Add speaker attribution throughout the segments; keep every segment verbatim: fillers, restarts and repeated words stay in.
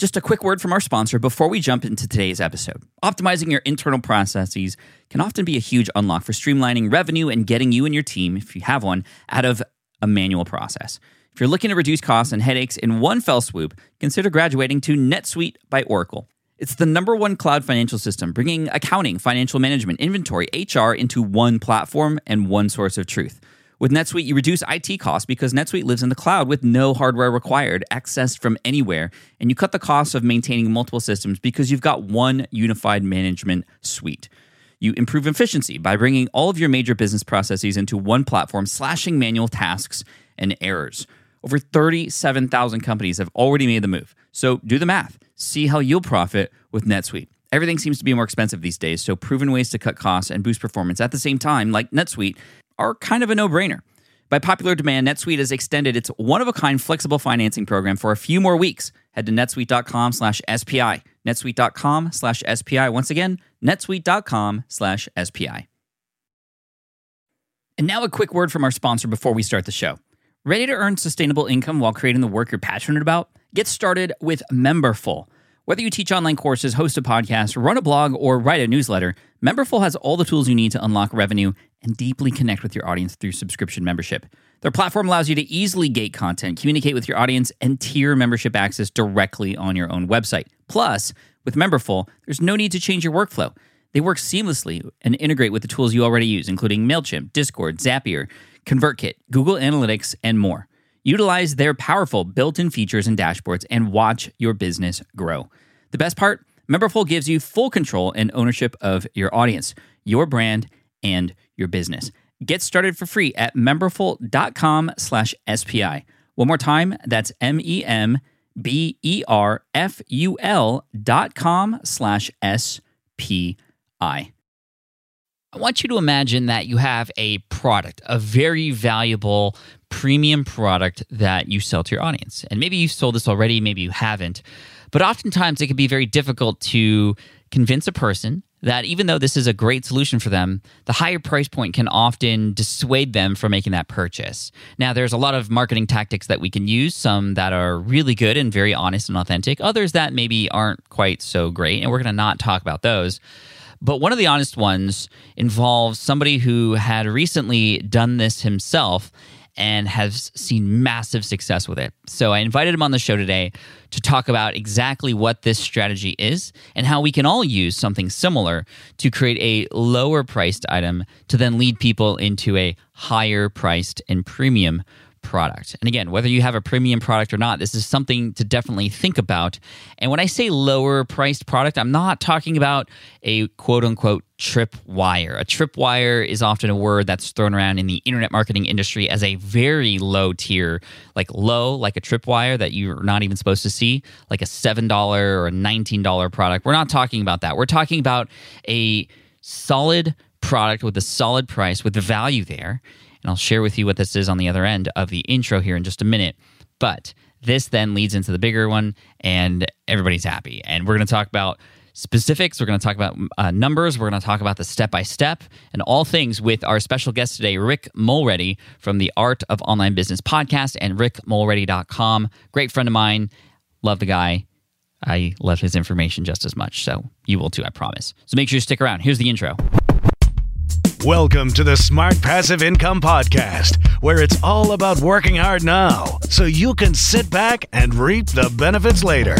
Speaker 1: Just a quick word from our sponsor before we jump into today's episode. Optimizing your internal processes can often be a huge unlock for streamlining revenue and getting you and your team, if you have one, out of a manual process. If you're looking to reduce costs and headaches in one fell swoop, consider graduating to NetSuite by Oracle. It's the number one cloud financial system, bringing accounting, financial management, inventory, H R into one platform and one source of truth. With NetSuite, you reduce I T costs because NetSuite lives in the cloud with no hardware required, accessed from anywhere, and you cut the cost of maintaining multiple systems because you've got one unified management suite. You improve efficiency by bringing all of your major business processes into one platform, slashing manual tasks and errors. Over thirty-seven thousand companies have already made the move. So do the math. See how you'll profit with NetSuite. Everything seems to be more expensive these days, so proven ways to cut costs and boost performance at the same time, like NetSuite, are kind of a no-brainer. By popular demand, NetSuite has extended its one-of-a-kind flexible financing program for a few more weeks. Head to netsuite.com slash SPI. netsuite.com slash SPI. Once again, netsuite.com slash SPI. And now a quick word from our sponsor before we start the show. Ready to earn sustainable income while creating the work you're passionate about? Get started with Memberful. Whether you teach online courses, host a podcast, run a blog, or write a newsletter, Memberful has all the tools you need to unlock revenue and deeply connect with your audience through subscription membership. Their platform allows you to easily gate content, communicate with your audience, and tier membership access directly on your own website. Plus, with Memberful, there's no need to change your workflow. They work seamlessly and integrate with the tools you already use, including MailChimp, Discord, Zapier, ConvertKit, Google Analytics, and more. Utilize their powerful built-in features and dashboards and watch your business grow. The best part? Memberful gives you full control and ownership of your audience, your brand, and your business. Get started for free at memberful.com slash SPI. One more time, that's M-E-M-B-E-R-F-U-L dot com slash S-P-I. I want you to imagine that you have a product, a very valuable premium product that you sell to your audience. And maybe you've sold this already, maybe you haven't. But oftentimes it can be very difficult to convince a person that even though this is a great solution for them, the higher price point can often dissuade them from making that purchase. Now, there's a lot of marketing tactics that we can use, some that are really good and very honest and authentic, others that maybe aren't quite so great, and we're going to not talk about those. But one of the honest ones involves somebody who had recently done this himself and has seen massive success with it. So I invited him on the show today to talk about exactly what this strategy is and how we can all use something similar to create a lower priced item to then lead people into a higher priced and premium product. And again, whether you have a premium product or not, this is something to definitely think about. And when I say lower priced product, I'm not talking about a quote unquote tripwire. A tripwire is often a word that's thrown around in the internet marketing industry as a very low tier, like low, like a tripwire that you're not even supposed to see, like a seven dollars or a nineteen dollars product. We're not talking about that. We're talking about a solid product with a solid price with the value there. And I'll share with you what this is on the other end of the intro here in just a minute. But this then leads into the bigger one, and everybody's happy. And we're going to talk about specifics. We're going to talk about uh, numbers. We're going to talk about the step-by-step and all things with our special guest today, Rick Mulready from the Art of Online Business podcast and rick mulready dot com. Great friend of mine. Love the guy. I love his information just as much. So you will too, I promise. So make sure you stick around. Here's the intro.
Speaker 2: Welcome to the Smart Passive Income Podcast, where it's all about working hard now so you can sit back and reap the benefits later.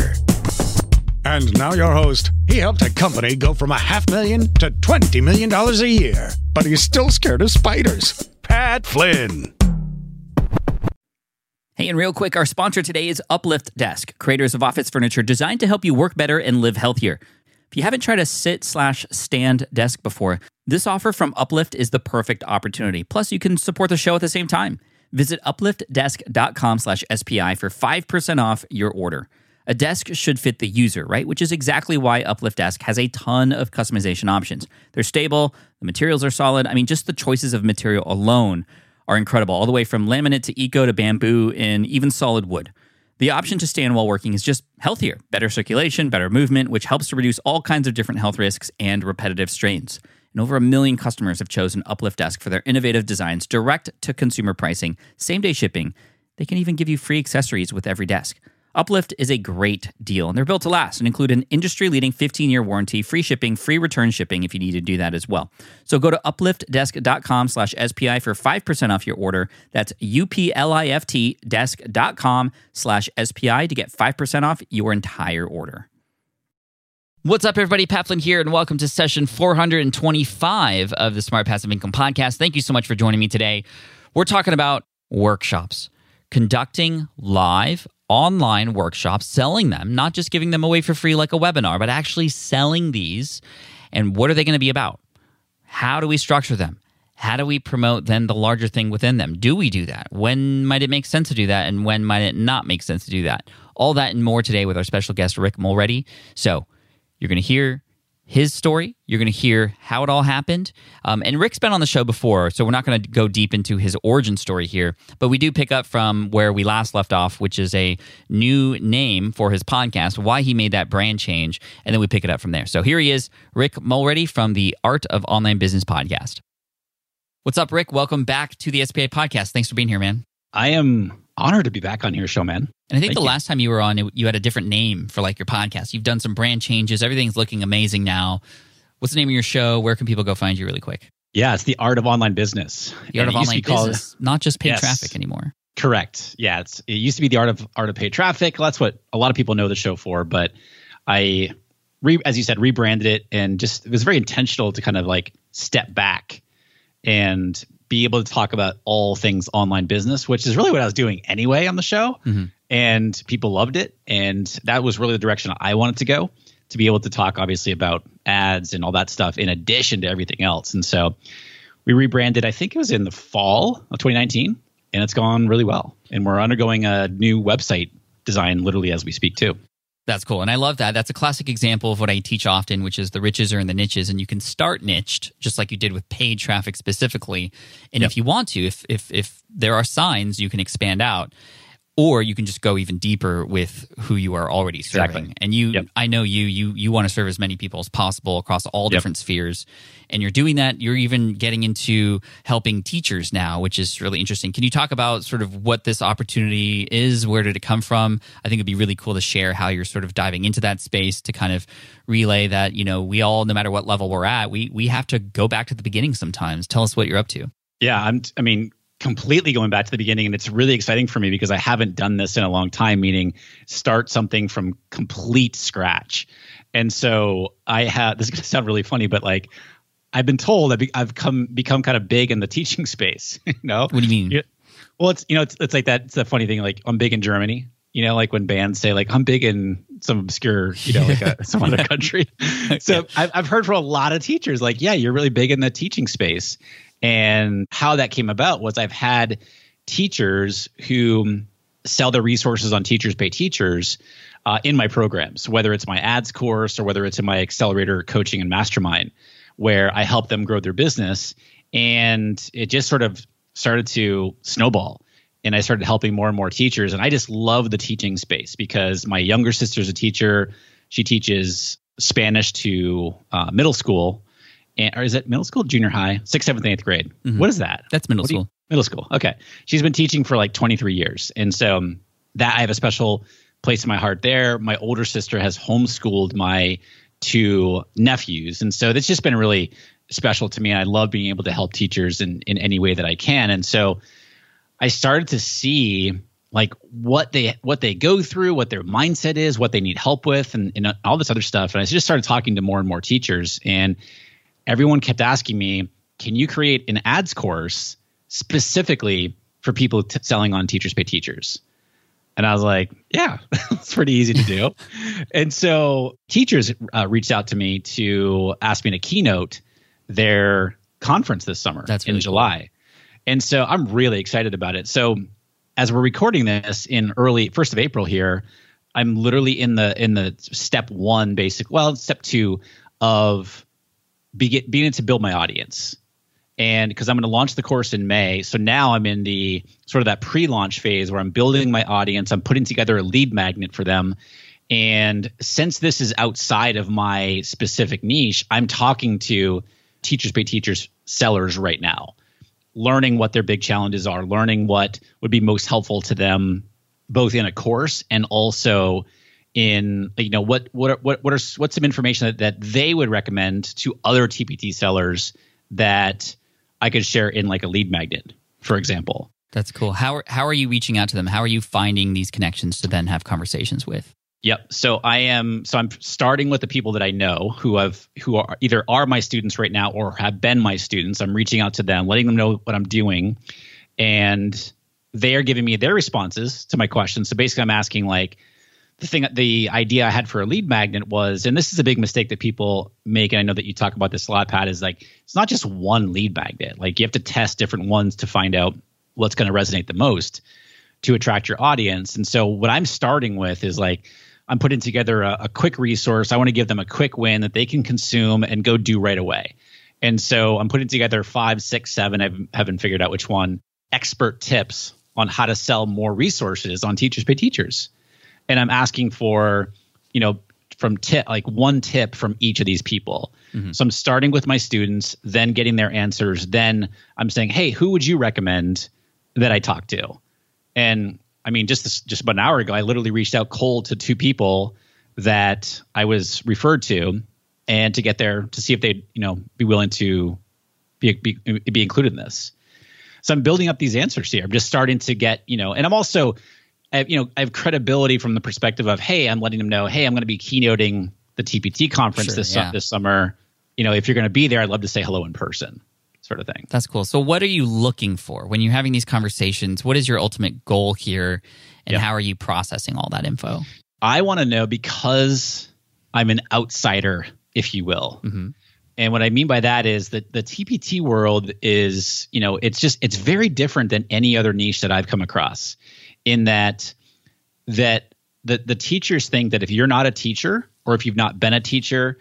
Speaker 2: And now your host. He helped a company go from a half million to twenty million dollars a year, but he's still scared of spiders. Pat Flynn.
Speaker 1: Hey, and real quick, our sponsor today is Uplift Desk, creators of office furniture designed to help you work better and live healthier. If you haven't tried a sit slash stand desk before, this offer from Uplift is the perfect opportunity. Plus, you can support the show at the same time. Visit upliftdesk.com slash SPI for five percent off your order. A desk should fit the user, right? Which is exactly why Uplift Desk has a ton of customization options. They're stable, the materials are solid. I mean, just the choices of material alone are incredible, all the way from laminate to eco to bamboo and even solid wood. The option to stand while working is just healthier, better circulation, better movement, which helps to reduce all kinds of different health risks and repetitive strains. And over a million customers have chosen Uplift Desk for their innovative designs, direct to consumer pricing, same-day shipping. They can even give you free accessories with every desk.
Speaker 3: Uplift is a great deal, and they're built to last and include an industry-leading fifteen-year warranty, free shipping, free return shipping if you need to do that as well. So go to upliftdesk.com slash SPI for five percent off your order. That's U-P-L-I-F-T desk.com slash SPI to get five percent off your entire order.
Speaker 1: What's up, everybody? Pat Flynn here, and welcome to session four hundred twenty-five of the Smart Passive Income Podcast. Thank you so much for joining me today. We're talking about workshops, conducting live online workshops, selling them, not just giving them away for free like a webinar, but actually selling these. And what are they going to be about? How do we structure them? How do we promote then the larger thing within them? Do we do that? When might it make sense to do that? And when might it not make sense to do that? All that and more today with our special guest, Rick Mulready. So you're going to hear his story. You're going to hear how it all happened. Um, and Rick's been on the show before, so we're not going to go deep into his origin story here, but we do pick up from where we last left off, which is a new name for his podcast, why he made that brand change, and then we pick it up from there. So here he is, Rick Mulready from the Art of Online Business podcast. What's up, Rick? Welcome back to the S P A podcast. Thanks for being here, man.
Speaker 4: I am honored to be back on your show, man.
Speaker 1: And I think
Speaker 4: Thank
Speaker 1: the
Speaker 4: you.
Speaker 1: last time you were on, it, you had a different name for like your podcast. You've done some brand changes. Everything's looking amazing now. What's the name of your show? Where can people go find you really quick?
Speaker 4: Yeah, it's the Art of Online Business.
Speaker 1: The Art
Speaker 4: And
Speaker 1: of
Speaker 4: it used to
Speaker 1: Online
Speaker 4: be called-
Speaker 1: Business, not just paid
Speaker 4: Yes.
Speaker 1: traffic anymore.
Speaker 4: Correct. Yeah, it's it used to be the Art of Art of Paid Traffic. That's what a lot of people know the show for. But I, re, as you said, rebranded it, and just it was very intentional to kind of like step back and be able to talk about all things online business, which is really what I was doing anyway on the show.
Speaker 1: Mm-hmm.
Speaker 4: And people loved it. And that was really the direction I wanted to go, to be able to talk obviously about ads and all that stuff in addition to everything else. And so we rebranded, I think it was in the fall of twenty nineteen, and it's gone really well. And we're undergoing a new website design literally as we speak too.
Speaker 1: That's cool. And I love that. That's a classic example of what I teach often, which is the riches are in the niches. And you can start niched, just like you did with paid traffic specifically. And
Speaker 4: Yep.
Speaker 1: if you want to, if if if there are signs, you can expand out. Or you can just go even deeper with who you are already serving.
Speaker 4: Exactly.
Speaker 1: And you,
Speaker 4: Yep.
Speaker 1: I know you, you, you want to serve as many people as possible across all
Speaker 4: Yep.
Speaker 1: different spheres. And you're doing that. You're even getting into helping teachers now, which is really interesting. Can you talk about sort of what this opportunity is? Where did it come from? I think it'd be really cool to share how you're sort of diving into that space to kind of relay that, you know, we all, no matter what level we're at, we, we have to go back to the beginning sometimes. Tell us what you're up to.
Speaker 4: Yeah, I'm, I mean, completely going back to the beginning, and it's really exciting for me because I haven't done this in a long time, meaning start something from complete scratch. And so I have, this is going to sound really funny, but like I've been told I've, be, I've come become kind of big in the teaching space. You know?
Speaker 1: What do you mean?
Speaker 4: Yeah. Well, it's, you know, it's, it's like that. It's a funny thing. Like I'm big in Germany, you know, like when bands say like, I'm big in some obscure, you know, like a, some other country. So I've, I've heard from a lot of teachers, like, yeah, you're really big in the teaching space. And how that came about was I've had teachers who sell their resources on Teachers Pay Teachers uh, in my programs, whether it's my ads course or whether it's in my accelerator coaching and mastermind, where I help them grow their business. And it just sort of started to snowball. And I started helping more and more teachers. And I just love the teaching space because my younger sister's a teacher. She teaches Spanish to uh, middle school. And, or is it middle school, junior high, sixth, seventh, and eighth grade?
Speaker 1: Mhm.
Speaker 4: What is that?
Speaker 1: That's middle
Speaker 4: What do you-
Speaker 1: school.
Speaker 4: middle school. Okay. She's been teaching for like twenty-three years. And so um, that I have a special place in my heart there. My older sister has homeschooled my two nephews. And so that's just been really special to me. And I love being able to help teachers in, in any way that I can. And so I started to see like what they what they go through, what their mindset is, what they need help with, and, and all this other stuff. And I just started talking to more and more teachers. And everyone kept asking me, can you create an ads course specifically for people t- selling on Teachers Pay Teachers? And I was like, yeah, it's pretty easy to do. And so teachers uh, reached out to me to ask me to keynote their conference this summer
Speaker 1: That's
Speaker 4: in
Speaker 1: really
Speaker 4: July. And so I'm really excited about it. So as we're recording this in early first of April here, I'm literally in the in the step one basic, well, step two of Begin, beginning to build my audience. And because I'm going to launch the course in May. So now I'm in the sort of that pre-launch phase where I'm building my audience. I'm putting together a lead magnet for them. And since this is outside of my specific niche, I'm talking to Teachers Pay Teachers sellers right now, learning what their big challenges are, learning what would be most helpful to them both in a course and also in, you know, what what what what are what's some information that, that they would recommend to other T P T sellers that I could share in like a lead magnet, for example.
Speaker 1: That's cool. How are, how are you reaching out to them? How are you finding these connections to then have conversations with?
Speaker 4: Yep. So I am. So I'm starting with the people that I know who have who are either are my students right now or have been my students. I'm reaching out to them, letting them know what I'm doing, and they are giving me their responses to my questions. So basically, I'm asking like the thing. The idea I had for a lead magnet was, and this is a big mistake that people make, and I know that you talk about this a lot, Pat, is like it's not just one lead magnet. Like you have to test different ones to find out what's going to resonate the most to attract your audience. And so what I'm starting with is like, I'm putting together a, a quick resource. I want to give them a quick win that they can consume and go do right away. And so I'm putting together five, six, seven, I haven't figured out which one, expert tips on how to sell more resources on Teachers Pay Teachers. And I'm asking for, you know, from tip, like one tip from each of these people. Mm-hmm. So I'm starting with my students, then getting their answers. Then I'm saying, hey, who would you recommend that I talk to? And I mean, just this, just about an hour ago, I literally reached out cold to two people that I was referred to, and to get there to see if they'd, you know, be willing to be, be be included in this. So I'm building up these answers here. I'm just starting to get, you know, and I'm also, I have, you know, I have credibility from the perspective of, hey, I'm letting them know, hey, I'm going to be keynoting the T P T conference
Speaker 1: Sure,
Speaker 4: this
Speaker 1: yeah.
Speaker 4: this summer. You know, if you're going to be there, I'd love to say hello in person, sort of thing.
Speaker 1: That's cool. So what are you looking for when you're having these conversations? What is your ultimate goal here, and
Speaker 4: Yeah.
Speaker 1: how are you processing all that info?
Speaker 4: I want to know, because I'm an outsider, if you will.
Speaker 1: Mm-hmm.
Speaker 4: And what I mean by that is that the T P T world is, you know, it's just, it's very different than any other niche that I've come across, in that, that the, the teachers think that if you're not a teacher, or if you've not been a teacher,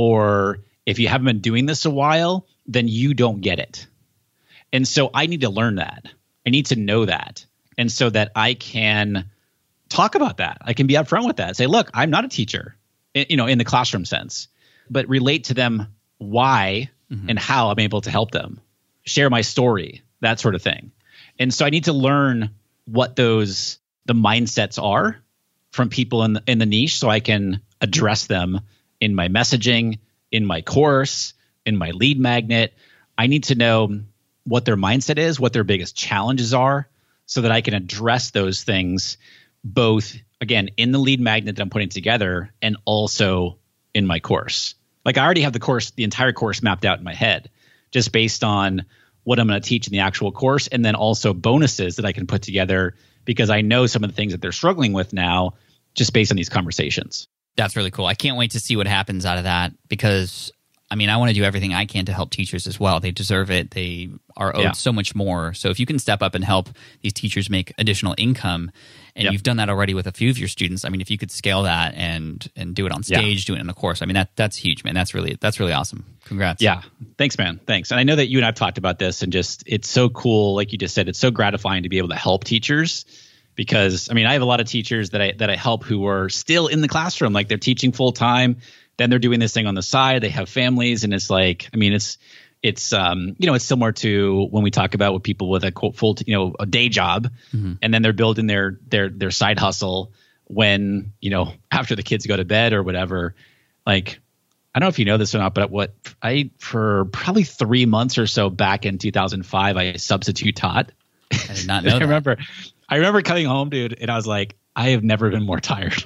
Speaker 4: or if you haven't been doing this a while, then you don't get it. And so I need to learn that. I need to know that. And so that I can talk about that. I can be upfront with that. Say, look, I'm not a teacher, you know, in the classroom sense, but relate to them why mm-hmm. and how I'm able to help them, share my story, that sort of thing. And so I need to learn what those, the mindsets are from people in the, in the niche, so I can address them in my messaging, in my course, in my lead magnet. I need to know what their mindset is, what their biggest challenges are, so that I can address those things both, again, in the lead magnet that I'm putting together and also in my course. Like I already have the course, the entire course mapped out in my head, just based on what I'm going to teach in the actual course, and then also bonuses that I can put together because I know some of the things that they're struggling with now, just based on these conversations.
Speaker 1: That's really cool. I can't wait to see what happens out of that, because I mean, I want to do everything I can to help teachers as well. They deserve it. They are owed
Speaker 4: Yeah.
Speaker 1: so much more. So if you can step up and help these teachers make additional income, and
Speaker 4: Yep.
Speaker 1: you've done that already with a few of your students, I mean, if you could scale that and and do it on
Speaker 4: Yeah.
Speaker 1: stage, do it in a course, I mean, that that's huge, man. That's really that's really awesome. Congrats.
Speaker 4: Yeah. Thanks, man. Thanks. And I know that you and I've talked about this, and just, it's so cool. Like you just said, it's so gratifying to be able to help teachers, because I mean, I have a lot of teachers that I, that I help who are still in the classroom, like they're teaching full time. Then they're doing this thing on the side. They have families, and it's like, I mean, it's, it's, um, you know, it's similar to when we talk about with people with a quote full, you know, a day job, mm-hmm. and then they're building their, their, their side hustle when, you know, after the kids go to bed or whatever. Like, I don't know if you know this or not, but what I, for probably three months or so back in two thousand five, I substitute taught.
Speaker 1: I did not know
Speaker 4: I
Speaker 1: that.
Speaker 4: remember, I remember coming home, dude, and I was like, I have never been more tired.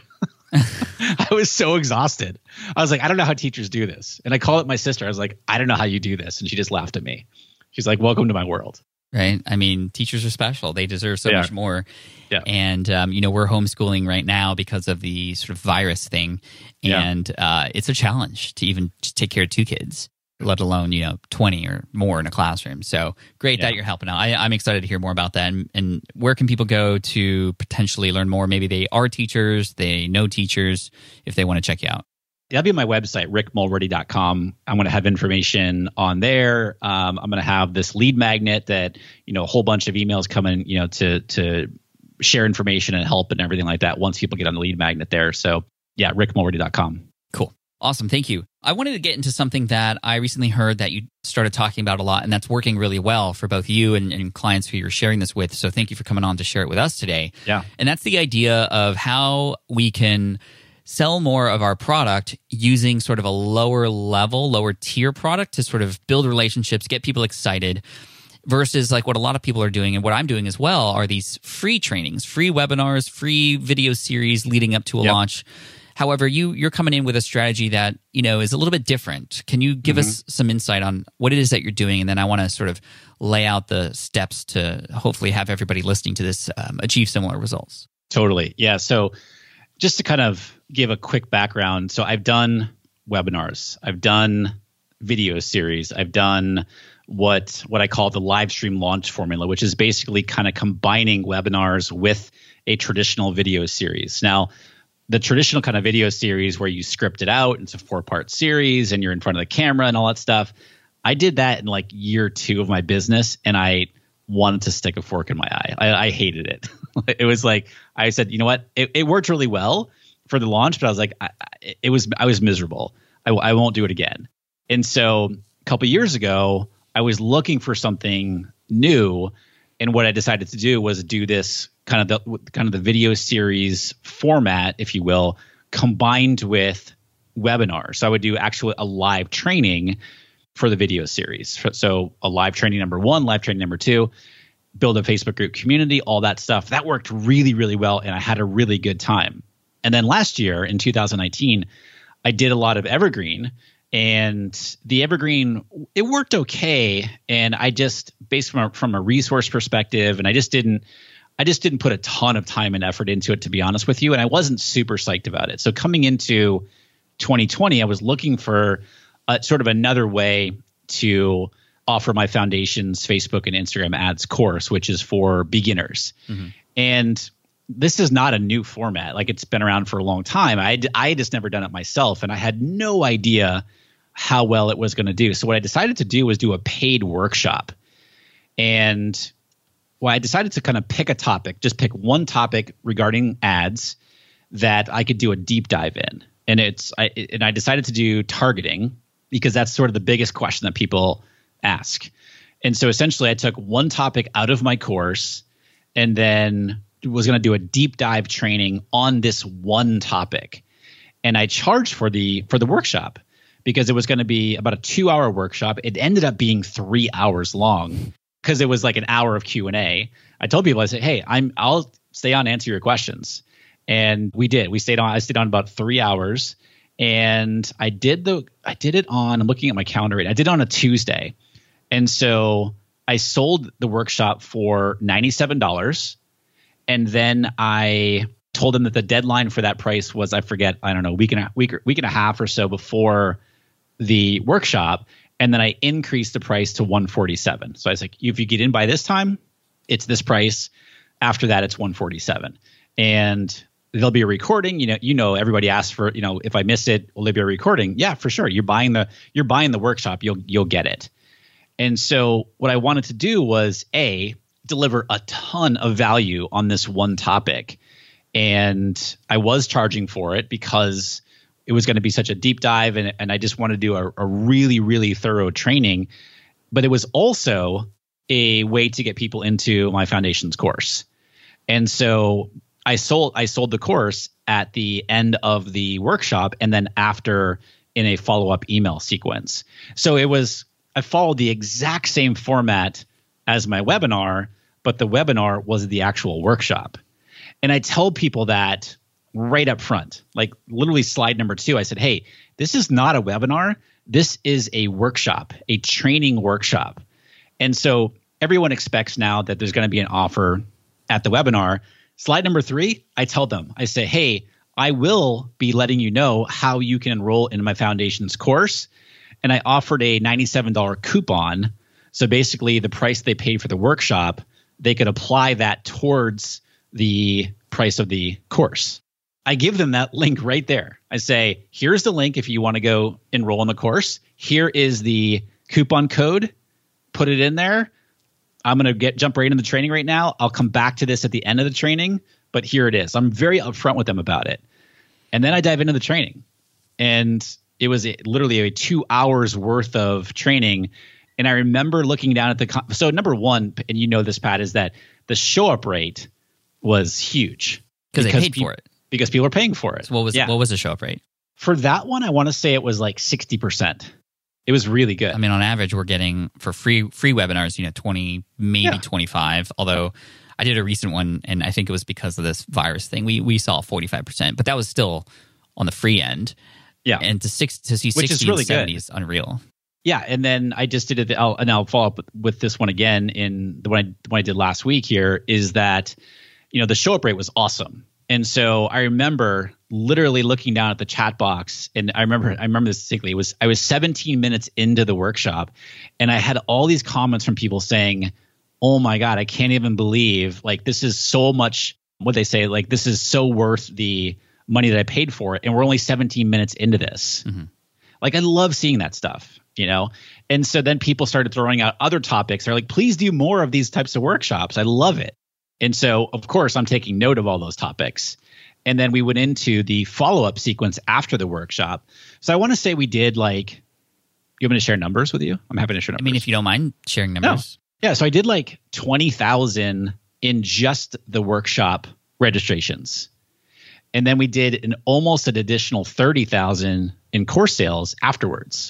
Speaker 4: I was so exhausted. I was like, I don't know how teachers do this. And I called up my sister. I was like, I don't know how you do this. And she just laughed at me. She's like, welcome to my world.
Speaker 1: Right. I mean, teachers are special. They deserve so
Speaker 4: They
Speaker 1: much
Speaker 4: are.
Speaker 1: more.
Speaker 4: Yeah.
Speaker 1: And, um, you know, we're homeschooling right now because of the sort of virus thing.
Speaker 4: Yeah.
Speaker 1: And uh, it's a challenge to even just take care of two kids, let alone, you know, twenty or more in a classroom. So great
Speaker 4: Yeah.
Speaker 1: that you're helping out. I, I'm excited to hear more about that. And, and where can people go to potentially learn more? Maybe they are teachers, they know teachers, if they want to check you out.
Speaker 4: That'll be my website, rick mulready dot com. I'm going to have information on there. Um, I'm going to have this lead magnet that, you know, a whole bunch of emails coming, you know, to to share information and help and everything like that once people get on the lead magnet there. So yeah, rick mulready dot com.
Speaker 1: Cool. Awesome. Thank you. I wanted to get into something that I recently heard that you started talking about a lot, and that's working really well for both you and, and clients who you're sharing this with. So thank you for coming on to share it with us today.
Speaker 4: Yeah.
Speaker 1: And that's the idea of how we can sell more of our product using sort of a lower level, lower tier product to sort of build relationships, get people excited, versus like what a lot of people are doing and what I'm doing as well are these free trainings, free webinars, free video series leading up to a
Speaker 4: Yep.
Speaker 1: launch. However, you, you're coming in with a strategy that, you know, is a little bit different. Can you give
Speaker 4: Mm-hmm.
Speaker 1: us some insight on what it is that you're doing? And then I want to sort of lay out the steps to hopefully have everybody listening to this um, achieve similar results.
Speaker 4: Totally. Yeah. So just to kind of give a quick background. So I've done webinars, I've done video series, I've done what what I call the live stream launch formula, which is basically kind of combining webinars with a traditional video series. Now, the traditional kind of video series where you script it out, it's a four-part series and you're in front of the camera and all that stuff. I did that in like year two of my business, and I wanted to stick a fork in my eye. I, I hated it. It was like, I said, you know what? It, it worked really well for the launch, but I was like, I, I, it was, I was miserable. I, I won't do it again. And so a couple of years ago, I was looking for something new. And what I decided to do was do this kind of the kind of the video series format, if you will, combined with webinars. So I would do actually a live training for the video series. So a live training number one, live training number two, build a Facebook group community, all that stuff. That worked really, really well, and I had a really good time. And then last year in two thousand nineteen, I did a lot of Evergreen. And the Evergreen, it worked okay. And I just, based from a, from a resource perspective, and I just didn't, I just didn't put a ton of time and effort into it, to be honest with you. And I wasn't super psyched about it. So coming into twenty twenty, I was looking for a, sort of another way to offer my Foundations Facebook and Instagram ads course, which is for beginners. Mm-hmm. And this is not a new format. Like, it's been around for a long time. I I just never done it myself, and I had no idea how well it was going to do. So what I decided to do was do a paid workshop. And well, I decided to kind of pick a topic, just pick one topic regarding ads that I could do a deep dive in. And it's I and I decided to do targeting, because that's sort of the biggest question that people ask. And so essentially I took one topic out of my course and then was going to do a deep dive training on this one topic. And I charged for the for the workshop, because it was going to be about a two hour workshop. It ended up being three hours long, because it was like an hour of Q and A. I told people, I said, hey, I'm I'll stay on and answer your questions. And we did. We stayed on. I stayed on about three hours, and I did the. I did it on. I'm looking at my calendar right now. I did it on a Tuesday, and so I sold the workshop for ninety-seven dollars, and then I told them that the deadline for that price was, I forget, I don't know, week and a week week and a half or so before the workshop, and then I increased the price to one forty-seven. So I was like, if you get in by this time, it's this price. After that, it's one forty-seven, and there'll be a recording. You know, you know, everybody asks for, you know, if I miss it, will there be a recording? Yeah, for sure. You're buying the you're buying the workshop. You'll you'll get it. And so what I wanted to do was a deliver a ton of value on this one topic, and I was charging for it because it was going to be such a deep dive, and and I just wanted to do a, a really really thorough training. But it was also a way to get people into my Foundations course, and so I sold I sold the course at the end of the workshop, and then after in a follow-up email sequence. So it was I followed the exact same format as my webinar, but the webinar was the actual workshop. And I tell people that right up front, like literally slide number two. I said, hey, this is not a webinar. This is a workshop, a training workshop. And so everyone expects now that there's going to be an offer at the webinar. Slide number three, I tell them, I say, hey, I will be letting you know how you can enroll in my Foundations course. And I offered a ninety-seven dollars coupon. So basically the price they paid for the workshop, they could apply that towards the price of the course. I give them that link right there. I say, here's the link if you want to go enroll in the course. Here is the coupon code. Put it in there. I'm going to get jump right into the training right now. I'll come back to this at the end of the training, but here it is. I'm very upfront with them about it. And then I dive into the training. And It was a, literally a two hours worth of training. And I remember looking down at the, so number one, and you know this, Pat, is that the show up rate was huge.
Speaker 1: Because they paid
Speaker 4: pe-
Speaker 1: for it.
Speaker 4: Because people are paying for it.
Speaker 1: So what was
Speaker 4: yeah.
Speaker 1: what was the show up rate?
Speaker 4: For that one, I want to say it was like sixty percent. It was really good.
Speaker 1: I mean, on average, we're getting for free free webinars, you know, twenty, maybe
Speaker 4: Yeah.
Speaker 1: twenty-five. Although I did a recent one, and I think it was because of this virus thing. We we saw forty-five percent, but that was still on the free end.
Speaker 4: Yeah.
Speaker 1: And to six to see
Speaker 4: Which is
Speaker 1: sixty
Speaker 4: really
Speaker 1: and seventy
Speaker 4: good.
Speaker 1: is unreal.
Speaker 4: Yeah, and then I just did it. I'll, and I'll follow up with, with this one again in the one I, the one I did last week. Here is that, you know, the show up rate was awesome, and so I remember literally looking down at the chat box, and I remember I remember this distinctly. It was I was seventeen minutes into the workshop, and I had all these comments from people saying, "Oh my God, I can't even believe like this is so much." What they say, like this is so worth the money that I paid for it, and we're only seventeen minutes into this.
Speaker 1: Mm-hmm.
Speaker 4: Like I love seeing that stuff. You know, and so then people started throwing out other topics. They're like, please do more of these types of workshops. I love it. And so, of course, I'm taking note of all those topics. And then we went into the follow-up sequence after the workshop. So I want to say we did like, you want me to share numbers with you? I'm happy to share numbers.
Speaker 1: I mean, if you don't mind sharing numbers.
Speaker 4: No. Yeah. So I did like twenty thousand in just the workshop registrations. And then we did an almost an additional thirty thousand in course sales afterwards.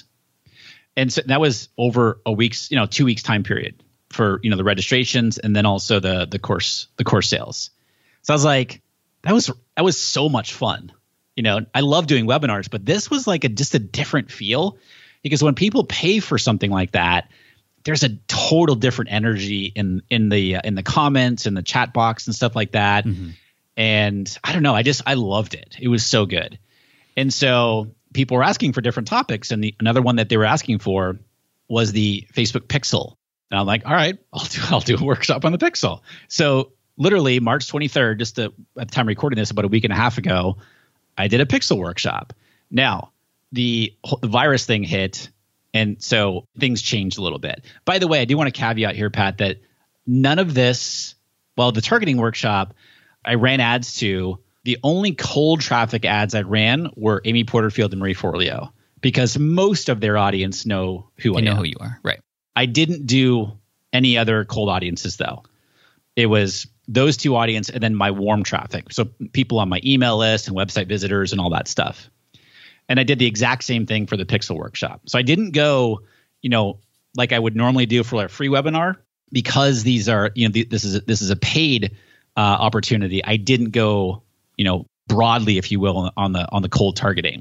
Speaker 4: And so that was over a week's, you know, two weeks time period for, you know, the registrations and then also the the course the course sales. So I was like, that was that was so much fun. You know, I love doing webinars, but this was like a just a different feel because when people pay for something like that, there's a total different energy in in the uh, in the comments and the chat box and stuff like that. Mm-hmm. And I don't know, I just I loved it. It was so good. And so people were asking for different topics, and the, another one that they were asking for was the Facebook Pixel. And I'm like, all right, I'll do I'll do a workshop on the Pixel. So literally March twenty-third, just to, at the time of recording this, about a week and a half ago, I did a Pixel workshop. Now the, the virus thing hit, and so things changed a little bit. By the way, I do want to caveat here, Pat, that none of this, well, the targeting workshop, I ran ads to. The only cold traffic ads I ran were Amy Porterfield and Marie Forleo because most of their audience know who
Speaker 1: They
Speaker 4: I
Speaker 1: know
Speaker 4: am.
Speaker 1: who you are, right?
Speaker 4: I didn't do any other cold audiences though. It was those two audience and then my warm traffic. So people on my email list and website visitors and all that stuff. And I did the exact same thing for the Pixel workshop. So I didn't go, you know, like I would normally do for a free webinar because these are, you know, th- this is a, this is a paid uh, opportunity. I didn't go, you know, broadly, if you will, on the on the cold targeting.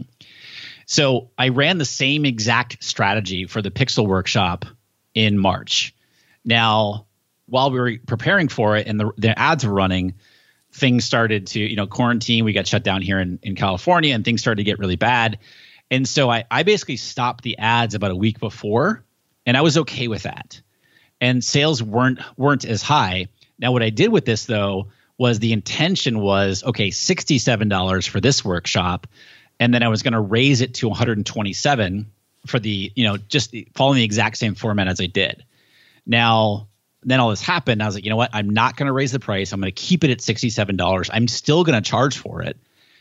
Speaker 4: So I ran the same exact strategy for the Pixel workshop in March. Now, while we were preparing for it and the, the ads were running, things started to, you know, quarantine. We got shut down here in, in California and things started to get really bad. And so I, I basically stopped the ads about a week before, and I was okay with that. And sales weren't weren't as high. Now, what I did with this, though, was the intention was, okay, sixty-seven dollars for this workshop. And then I was going to raise it to one hundred twenty-seven dollars for the, you know, just following the exact same format as I did. Now, then all this happened. I was like, you know what? I'm not going to raise the price. I'm going to keep it at sixty-seven dollars. I'm still going to charge for it.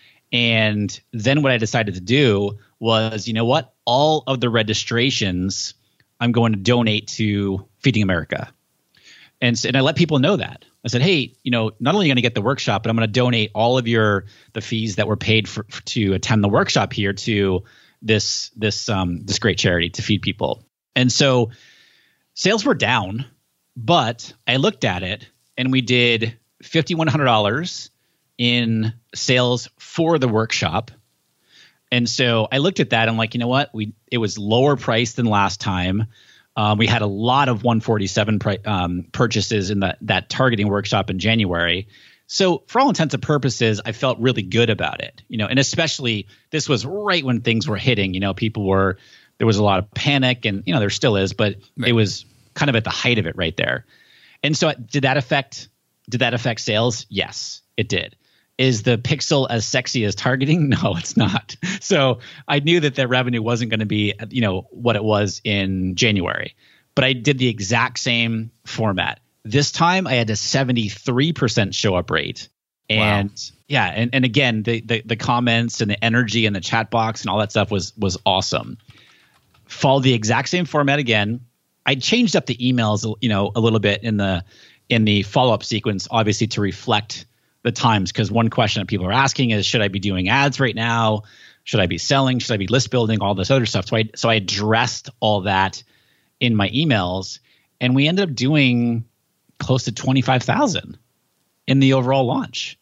Speaker 4: And then what I decided to do was, you know what? All of the registrations I'm going to donate to Feeding America. And, and I let people know that. I said, hey, you know, not only are you going to get the workshop, but I'm going to donate all of your the fees that were paid for, for to attend the workshop here to this this um, this great charity to feed people. And so sales were down, but I looked at it and we did five thousand one hundred dollars in sales for the workshop. And so I looked at that and I'm like, you know what? We it was lower price than last time. Um, we had a lot of one forty-seven pri- um, purchases in that that targeting workshop in January. So for all intents and purposes, I felt really good about it, you know, and especially this was right when things were hitting, you know, people were, there was a lot of panic and, you know, there still is, but right. It was kind of at the height of it right there. And so did that affect, did that affect sales? Yes, it did. Is the Pixel as sexy as targeting? No, it's not. So I knew that the revenue wasn't going to be, you know, what it was in January, but I did the exact same format. This time I had a seventy-three percent show up rate, and wow. Yeah, and, and again, the, the the comments and the energy and the chat box and all that stuff was was awesome. Follow the exact same format again. I changed up the emails, you know, a little bit in the in the follow up sequence, obviously to reflect the times. Because one question that people are asking is, should I be doing ads right now? Should I be selling? Should I be list building? All this other stuff. So I so I addressed all that in my emails, and we ended up doing close to twenty-five thousand in the overall launch.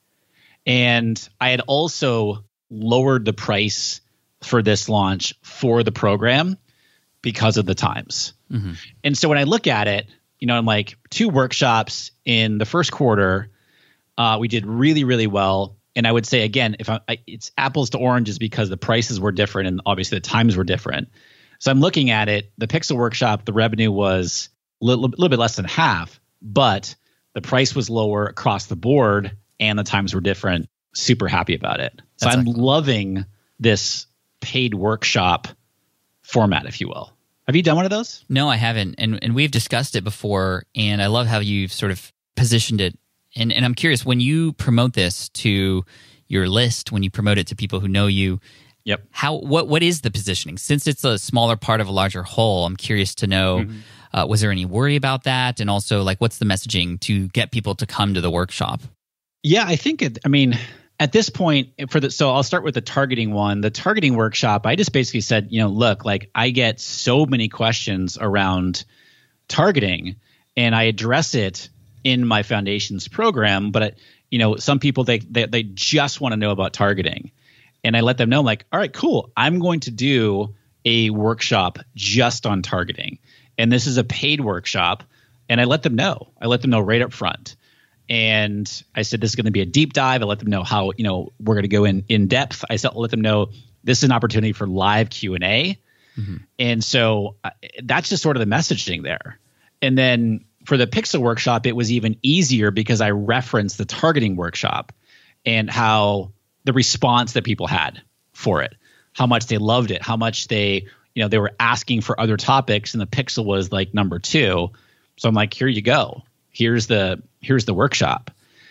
Speaker 4: And I had also lowered the price for this launch for the program because of the times. Mm-hmm. And so when I look at it, you know, I'm like two workshops in the first quarter, uh, we did really, really well. And I would say, again, if I, I, it's apples to oranges because the prices were different and obviously the times were different. So I'm looking at it, the Pixel Workshop, the revenue was a little, little bit less than half, but the price was lower across the board and the times were different. Super happy about it. So That's I'm excellent. Loving this paid workshop format, if you will. Have you done one of those?
Speaker 1: No, I haven't. And and we've discussed it before, and I love how you've sort of positioned it. And and I'm curious, when you promote this to your list, when you promote it to people who know you,
Speaker 4: yep.
Speaker 1: How what what is the positioning? Since it's a smaller part of a larger whole, I'm curious to know, mm-hmm. uh, was there any worry about that? And also, like, what's the messaging to get people to come to the workshop?
Speaker 4: Yeah, I think it, I mean, at this point for the, so I'll start with the targeting one, the targeting workshop. I just basically said, you know, look, like I get so many questions around targeting and I address it in my foundations program. But, you know, some people, they, they, they just want to know about targeting. And I let them know, like, all right, cool. I'm going to do a workshop just on targeting. And this is a paid workshop. And I let them know, I let them know right up front. And I said, this is going to be a deep dive. I let them know how, you know, we're going to go in in depth. I said, I'll let them know this is an opportunity for live Q and A. Mm-hmm. And so uh, that's just sort of the messaging there. And then for the Pixel Workshop, it was even easier because I referenced the targeting workshop and how the response that people had for it, how much they loved it, how much they, you know, they were asking for other topics, and the Pixel was like number two. So I'm like, here you go. Here's the here's the workshop.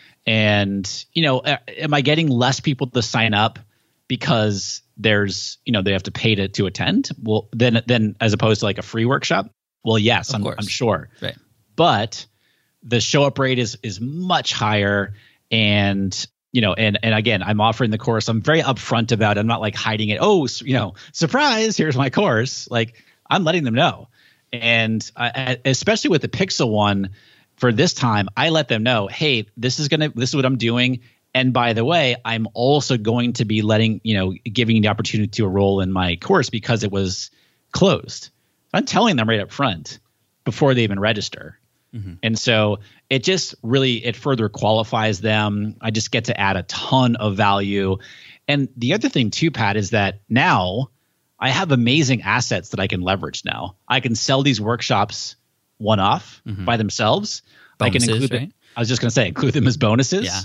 Speaker 4: And, you know, am I getting less people to sign up because there's, you know, they have to pay to, to attend? Well, then, then as opposed to like a free workshop? Well, yes, I'm, I'm sure.
Speaker 1: Right.
Speaker 4: But the show up rate is is much higher. And, you know, and and again, I'm offering the course. I'm very upfront about it. I'm not like hiding it. Oh, you know, surprise, here's my course. Like, I'm letting them know. And I, especially with the Pixel one, for this time, I let them know, hey, this is gonna, this is what I'm doing. And by the way, I'm also going to be letting, you know, giving you the opportunity to enroll in my course because it was closed. I'm telling them right up front before they even register. Mm-hmm. And so it just really, it further qualifies them. I just get to add a ton of value. And the other thing too, Pat, is that now I have amazing assets that I can leverage now. I can sell these workshops one-off mm-hmm. by themselves.
Speaker 1: Bonuses,
Speaker 4: I can include
Speaker 1: right?
Speaker 4: them, I was just going to say, include them as bonuses.
Speaker 1: Yeah.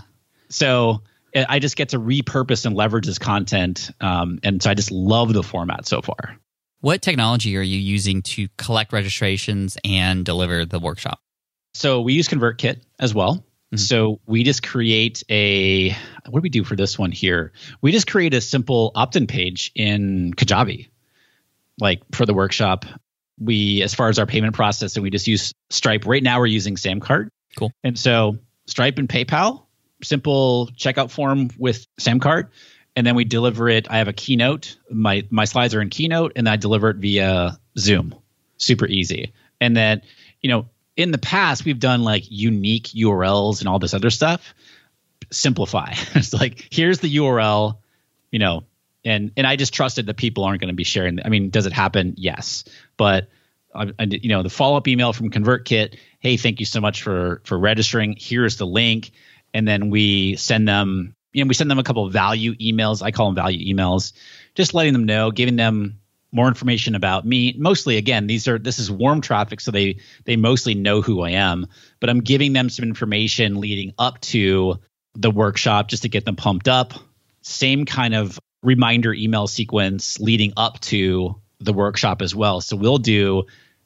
Speaker 4: So I just get to repurpose and leverage this content. Um, and so I just love the format so far.
Speaker 1: What technology are you using to collect registrations and deliver the workshop?
Speaker 4: So we use ConvertKit as well. Mm-hmm. So we just create a, what do we do for this one here? We just create a simple opt-in page in Kajabi, like for the workshop. We, as far as our payment process, and we just use Stripe. Right now we're using Samcart.
Speaker 1: Cool.
Speaker 4: And so Stripe and PayPal, simple checkout form with Samcart. And then we deliver it. I have a Keynote. My my slides are in Keynote, and I deliver it via Zoom. Super easy. And then, you know, in the past, we've done like unique U R Ls and all this other stuff. Simplify. It's like, here's the U R L, you know, and and I just trusted that people aren't going to be sharing. I mean, does it happen? Yes. But, uh, you know, the follow-up email from ConvertKit, hey, thank you so much for for registering. Here's the link. And then we send them, you know, we send them a couple of value emails. I call them value emails, just letting them know, giving them more information about me. Mostly, again, these are this is warm traffic, so they they mostly know who I am. But I'm giving them some information leading up to the workshop just to get them pumped up. Same kind of reminder email sequence leading up to the workshop as well. So we'll do,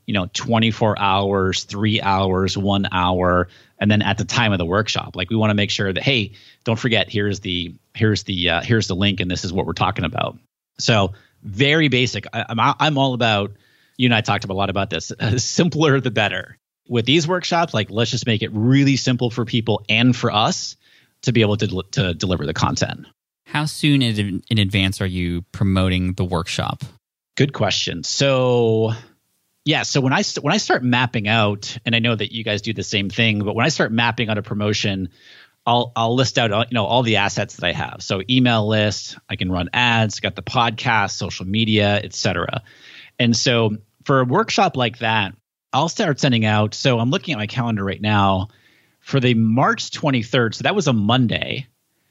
Speaker 4: you know, twenty-four hours, three hours, one hour, and then at the time of the workshop. Like we want to make sure that, hey, don't forget, here's the here's the uh, here's the link, and this is what we're talking about. So very basic. I, I'm I'm all about. You and I talked a lot about this. Uh, simpler the better. With these workshops, like let's just make it really simple for people and for us to be able to del- to deliver the content.
Speaker 1: How soon in, in advance are you promoting the workshop?
Speaker 4: Good question. So, yeah. So when I st- when I start mapping out, and I know that you guys do the same thing, but when I start mapping out a promotion, I'll I'll list out you know all the assets that I have. So email list, I can run ads, got the podcast, social media, et cetera. And so for a workshop like that, I'll start sending out. So I'm looking at my calendar right now for the March twenty-third. So that was a Monday.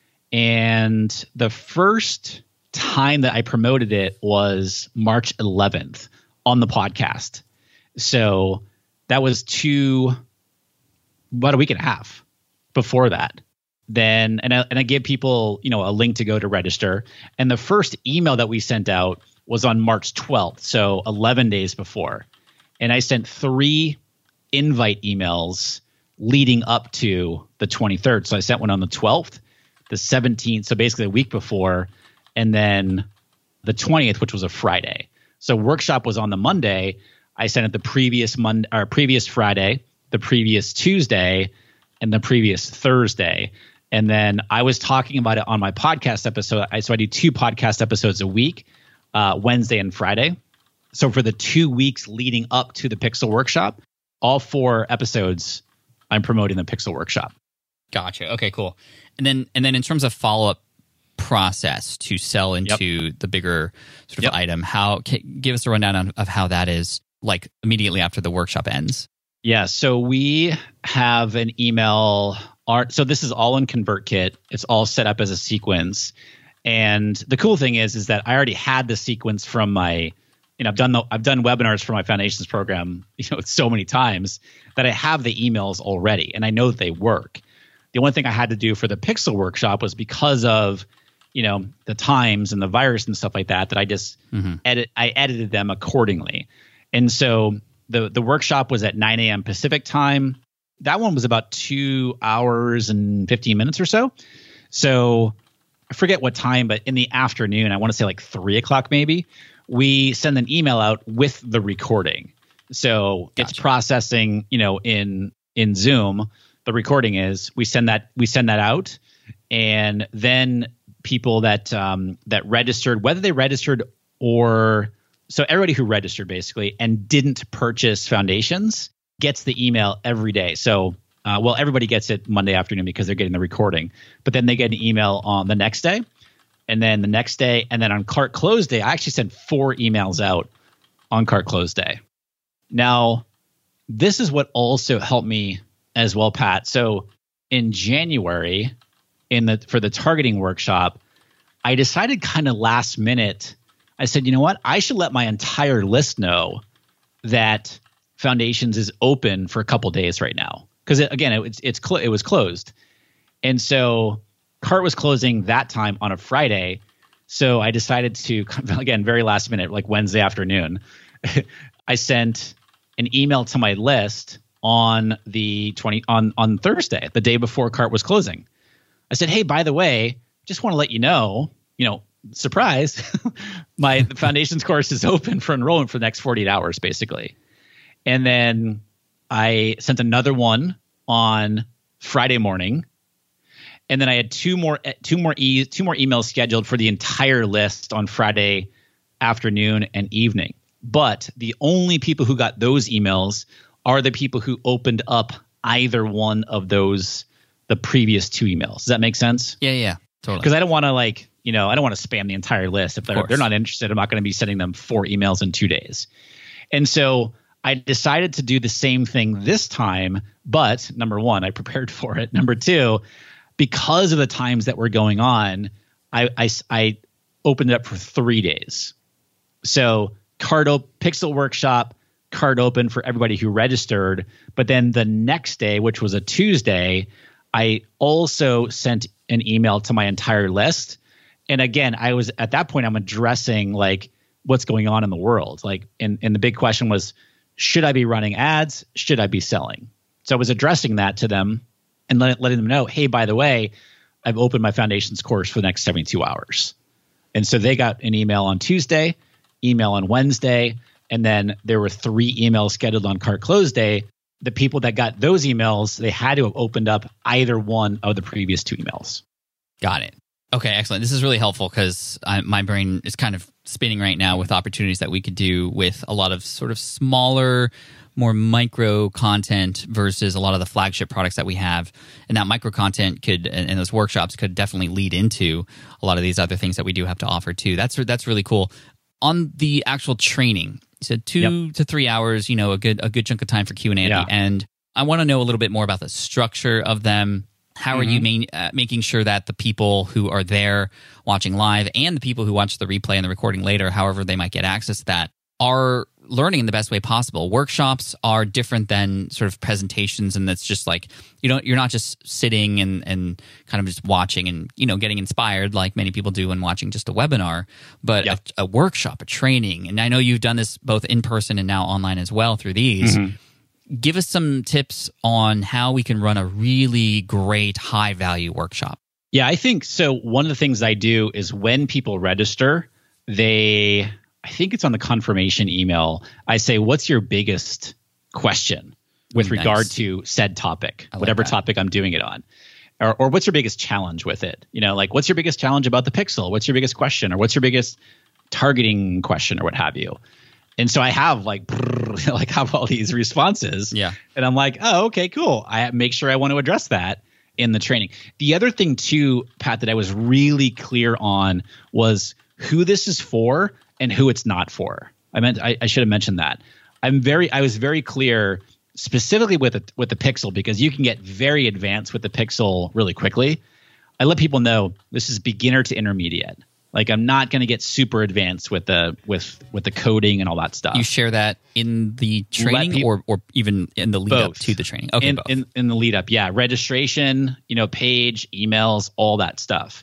Speaker 4: And the first time that I promoted it was March eleventh on the podcast. So that was two, about a week and a half before that. Then, and I, and I give people, you know, a link to go to register. And the first email that we sent out was on March twelfth, so eleven days before. And I sent three invite emails leading up to the twenty-third. So I sent one on the twelfth, the seventeenth, so basically a week before, and then the twentieth, which was a Friday. So workshop was on the Monday. I sent it the previous Monday, or previous Friday, the previous Tuesday, and the previous Thursday. And then I was talking about it on my podcast episode. I, so I do two podcast episodes a week. Uh, Wednesday and Friday. So for the two weeks leading up to the Pixel Workshop, all four episodes, I'm promoting the Pixel Workshop.
Speaker 1: Gotcha. Okay, cool. And then and then in terms of follow-up process to sell into yep. the bigger sort of yep. item, how can, give us a rundown on, of how that is like immediately after the workshop ends.
Speaker 4: Yeah, so we have an email. Art, so this is all in ConvertKit. It's all set up as a sequence. And the cool thing is, is that I already had the sequence from my, you know, I've done the, I've done webinars for my foundations program, you know, so many times that I have the emails already, and I know that they work. The only thing I had to do for the Pixel Workshop was because of, you know, the times and the virus and stuff like that, that I just mm-hmm. edit, I edited them accordingly. And so the the workshop was at nine a.m. Pacific time. That one was about two hours and fifteen minutes or so. So I forget what time, but in the afternoon, I want to say like three o'clock maybe, we send an email out with the recording. So gotcha. It's processing, you know, in in Zoom. The recording is we send that we send that out, and then people that um, that registered, whether they registered or so everybody who registered basically and didn't purchase foundations gets the email every day. So. Uh, well, everybody gets it Monday afternoon because they're getting the recording, but then they get an email on the next day, and then the next day, and then on Cart Close Day, I actually sent four emails out on Cart Close Day. Now, this is what also helped me as well, Pat. So in January, in the for the targeting workshop, I decided kind of last minute, I said, you know what? I should let my entire list know that Foundations is open for a couple days right now. Because it, again, it, it's it's cl- it was closed, and so Cart was closing that time on a Friday. So I decided to, again, very last minute, like Wednesday afternoon, I sent an email to my list on the twenty on on Thursday, the day before Cart was closing. I said, hey, by the way, just want to let you know, you know, surprise, my Foundations course is open for enrollment for the next forty-eight hours, basically, and then. I sent another one on Friday morning, and then I had two more two more e two more emails scheduled for the entire list on Friday afternoon and evening. But the only people who got those emails are the people who opened up either one of those the previous two emails. Does that make sense?
Speaker 1: Yeah, yeah, totally.
Speaker 4: Because I don't want to like you know I don't want to spam the entire list. If they're they're not interested, I'm not going to be sending them four emails in two days. And so. I decided to do the same thing this time, but number one, I prepared for it. Number two, because of the times that were going on, I, I, I opened it up for three days. So card op- Pixel Workshop, card open for everybody who registered. But then the next day, which was a Tuesday, I also sent an email to my entire list. And again, I was at that point, I'm addressing like what's going on in the world. Like, and, and the big question was, should I be running ads? Should I be selling? So I was addressing that to them and let, letting them know, hey, by the way, I've opened my foundations course for the next seventy-two hours. And so they got an email on Tuesday, email on Wednesday, and then there were three emails scheduled on cart close day. The people that got those emails, they had to have opened up either one of the previous two emails.
Speaker 1: Got it. Okay, excellent. This is really helpful because my brain is kind of spinning right now with opportunities that we could do with a lot of sort of smaller, more micro content versus a lot of the flagship products that we have. And that micro content could, and those workshops could definitely lead into a lot of these other things that we do have to offer too. That's that's really cool. On the actual training, you said two yep. to three hours, you know, a good a good chunk of time for Q and A at
Speaker 4: yeah.
Speaker 1: the end. I want to know a little bit more about the structure of them. How mm-hmm. are you main, uh, making sure that the people who are there watching live and the people who watch the replay and the recording later, however they might get access to that, are learning in the best way possible? Workshops are different than sort of presentations, and that's just like you don't you're not just sitting and, and kind of just watching and you know getting inspired like many people do when watching just a webinar, but yep. a, a workshop, a training. And I know you've done this both in person and now online as well through these. Mm-hmm. Give us some tips on how we can run a really great high value workshop.
Speaker 4: Yeah, I think so. One of the things I do is when people register, they, I think it's on the confirmation email, I say, what's your biggest question with nice. regard to said topic, like whatever that. topic I'm doing it on? Or, or what's your biggest challenge with it? You know, like what's your biggest challenge about the Pixel? What's your biggest question? Or what's your biggest targeting question or what have you? And so I have like, brrr, like have all these responses.
Speaker 1: Yeah.
Speaker 4: And I'm like, oh, okay, cool. I make sure I want to address that in the training. The other thing too, Pat, that I was really clear on was who this is for and who it's not for. I meant I, I should have mentioned that. I'm very I was very clear specifically with the, with the Pixel because you can get very advanced with the Pixel really quickly. I let people know this is beginner to intermediate. Like I'm not going to get super advanced with the with with the coding and all that stuff.
Speaker 1: You share that in the training people, or or even in the lead both. up to the training? Okay,
Speaker 4: in,
Speaker 1: both.
Speaker 4: In, in the lead up, yeah. Registration, you know, page, emails, all that stuff.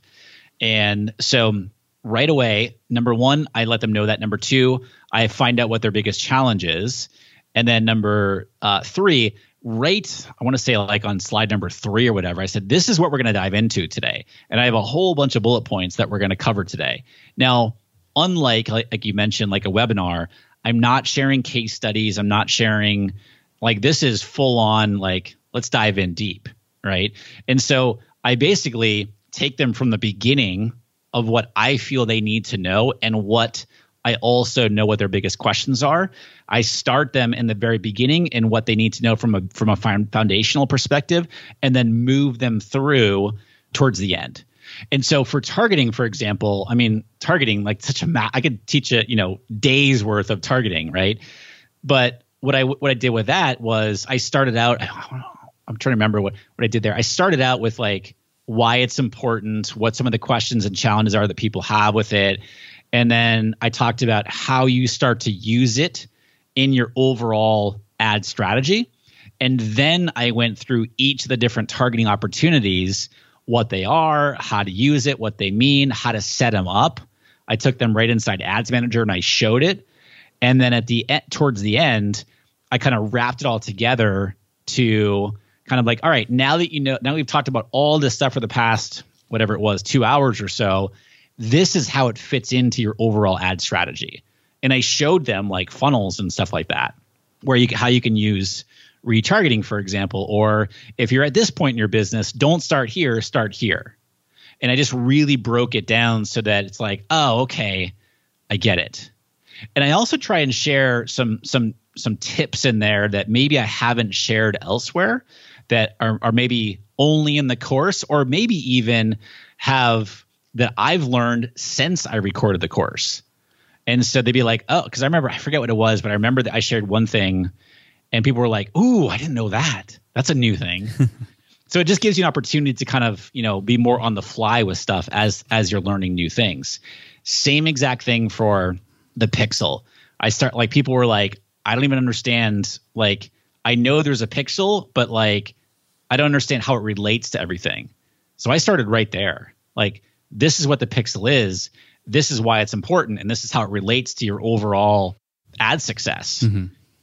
Speaker 4: And so right away, number one, I let them know that. Number two, I find out what their biggest challenge is. And then number uh, three, right, I want to say like on slide number three or whatever, I said, this is what we're going to dive into today. And I have a whole bunch of bullet points that we're going to cover today. Now, unlike, like, like you mentioned, like a webinar, I'm not sharing case studies. I'm not sharing, like this is full on, like, let's dive in deep, right? And so I basically take them from the beginning of what I feel they need to know and what I also know what their biggest questions are. I start them in the very beginning in what they need to know from a from a foundational perspective, and then move them through towards the end. And so for targeting, for example, I mean, targeting like such a ma- I could teach a you know days worth of targeting, right? But what I what I did with that was I started out. I don't know, I'm trying to remember what what I did there. I started out with like why it's important, what some of the questions and challenges are that people have with it. And then I talked about how you start to use it in your overall ad strategy. And then I went through each of the different targeting opportunities, what they are, how to use it, what they mean, how to set them up. I took them right inside Ads Manager and I showed it. And then at the towards the end, I kind of wrapped it all together to kind of like, all right, now that you know, now we've talked about all this stuff for the past, whatever it was, two hours or so, this is how it fits into your overall ad strategy. And I showed them like funnels and stuff like that, where you how you can use retargeting, for example, or if you're at this point in your business, don't start here, start here. And I just really broke it down so that it's like, oh, okay, I get it. And I also try and share some some some tips in there that maybe I haven't shared elsewhere that are, are maybe only in the course, or maybe even have that I've learned since I recorded the course. And so they'd be like, oh, because I remember, I forget what it was, but I remember that I shared one thing and people were like, ooh, I didn't know that. That's a new thing. So it just gives you an opportunity to kind of, you know, be more on the fly with stuff as as you're learning new things. Same exact thing for the Pixel. I start like people were like, I don't even understand. Like, I know there's a Pixel, but like, I don't understand how it relates to everything. So I started right there. Like, this is what the Pixel is. This is why it's important. And this is how it relates to your overall ad success. Mm-hmm.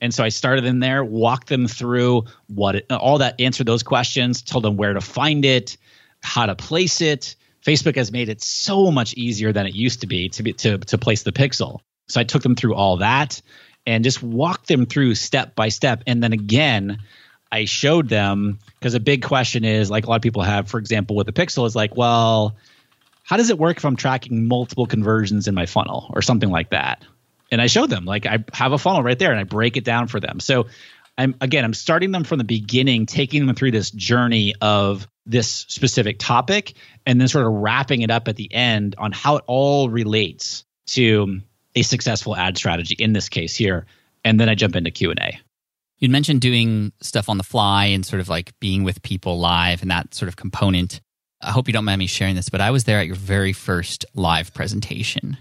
Speaker 4: And so I started in there, walked them through what it, all that, answered those questions, told them where to find it, how to place it. Facebook has made it so much easier than it used to be to be, to to place the pixel. So I took them through all that and just walked them through step by step. And then again, I showed them, because a big question is, like a lot of people have, for example, with the pixel, is like, well, how does it work if I'm tracking multiple conversions in my funnel or something like that? And I showed them, like, I have a funnel right there and I break it down for them. So I'm again, I'm starting them from the beginning, taking them through this journey of this specific topic, and then sort of wrapping it up at the end on how it all relates to a successful ad strategy in this case here. And then I jump into Q and A.
Speaker 1: You'd mentioned doing stuff on the fly and sort of like being with people live and that sort of component. I hope you don't mind me sharing this, but I was there at your very first live presentation.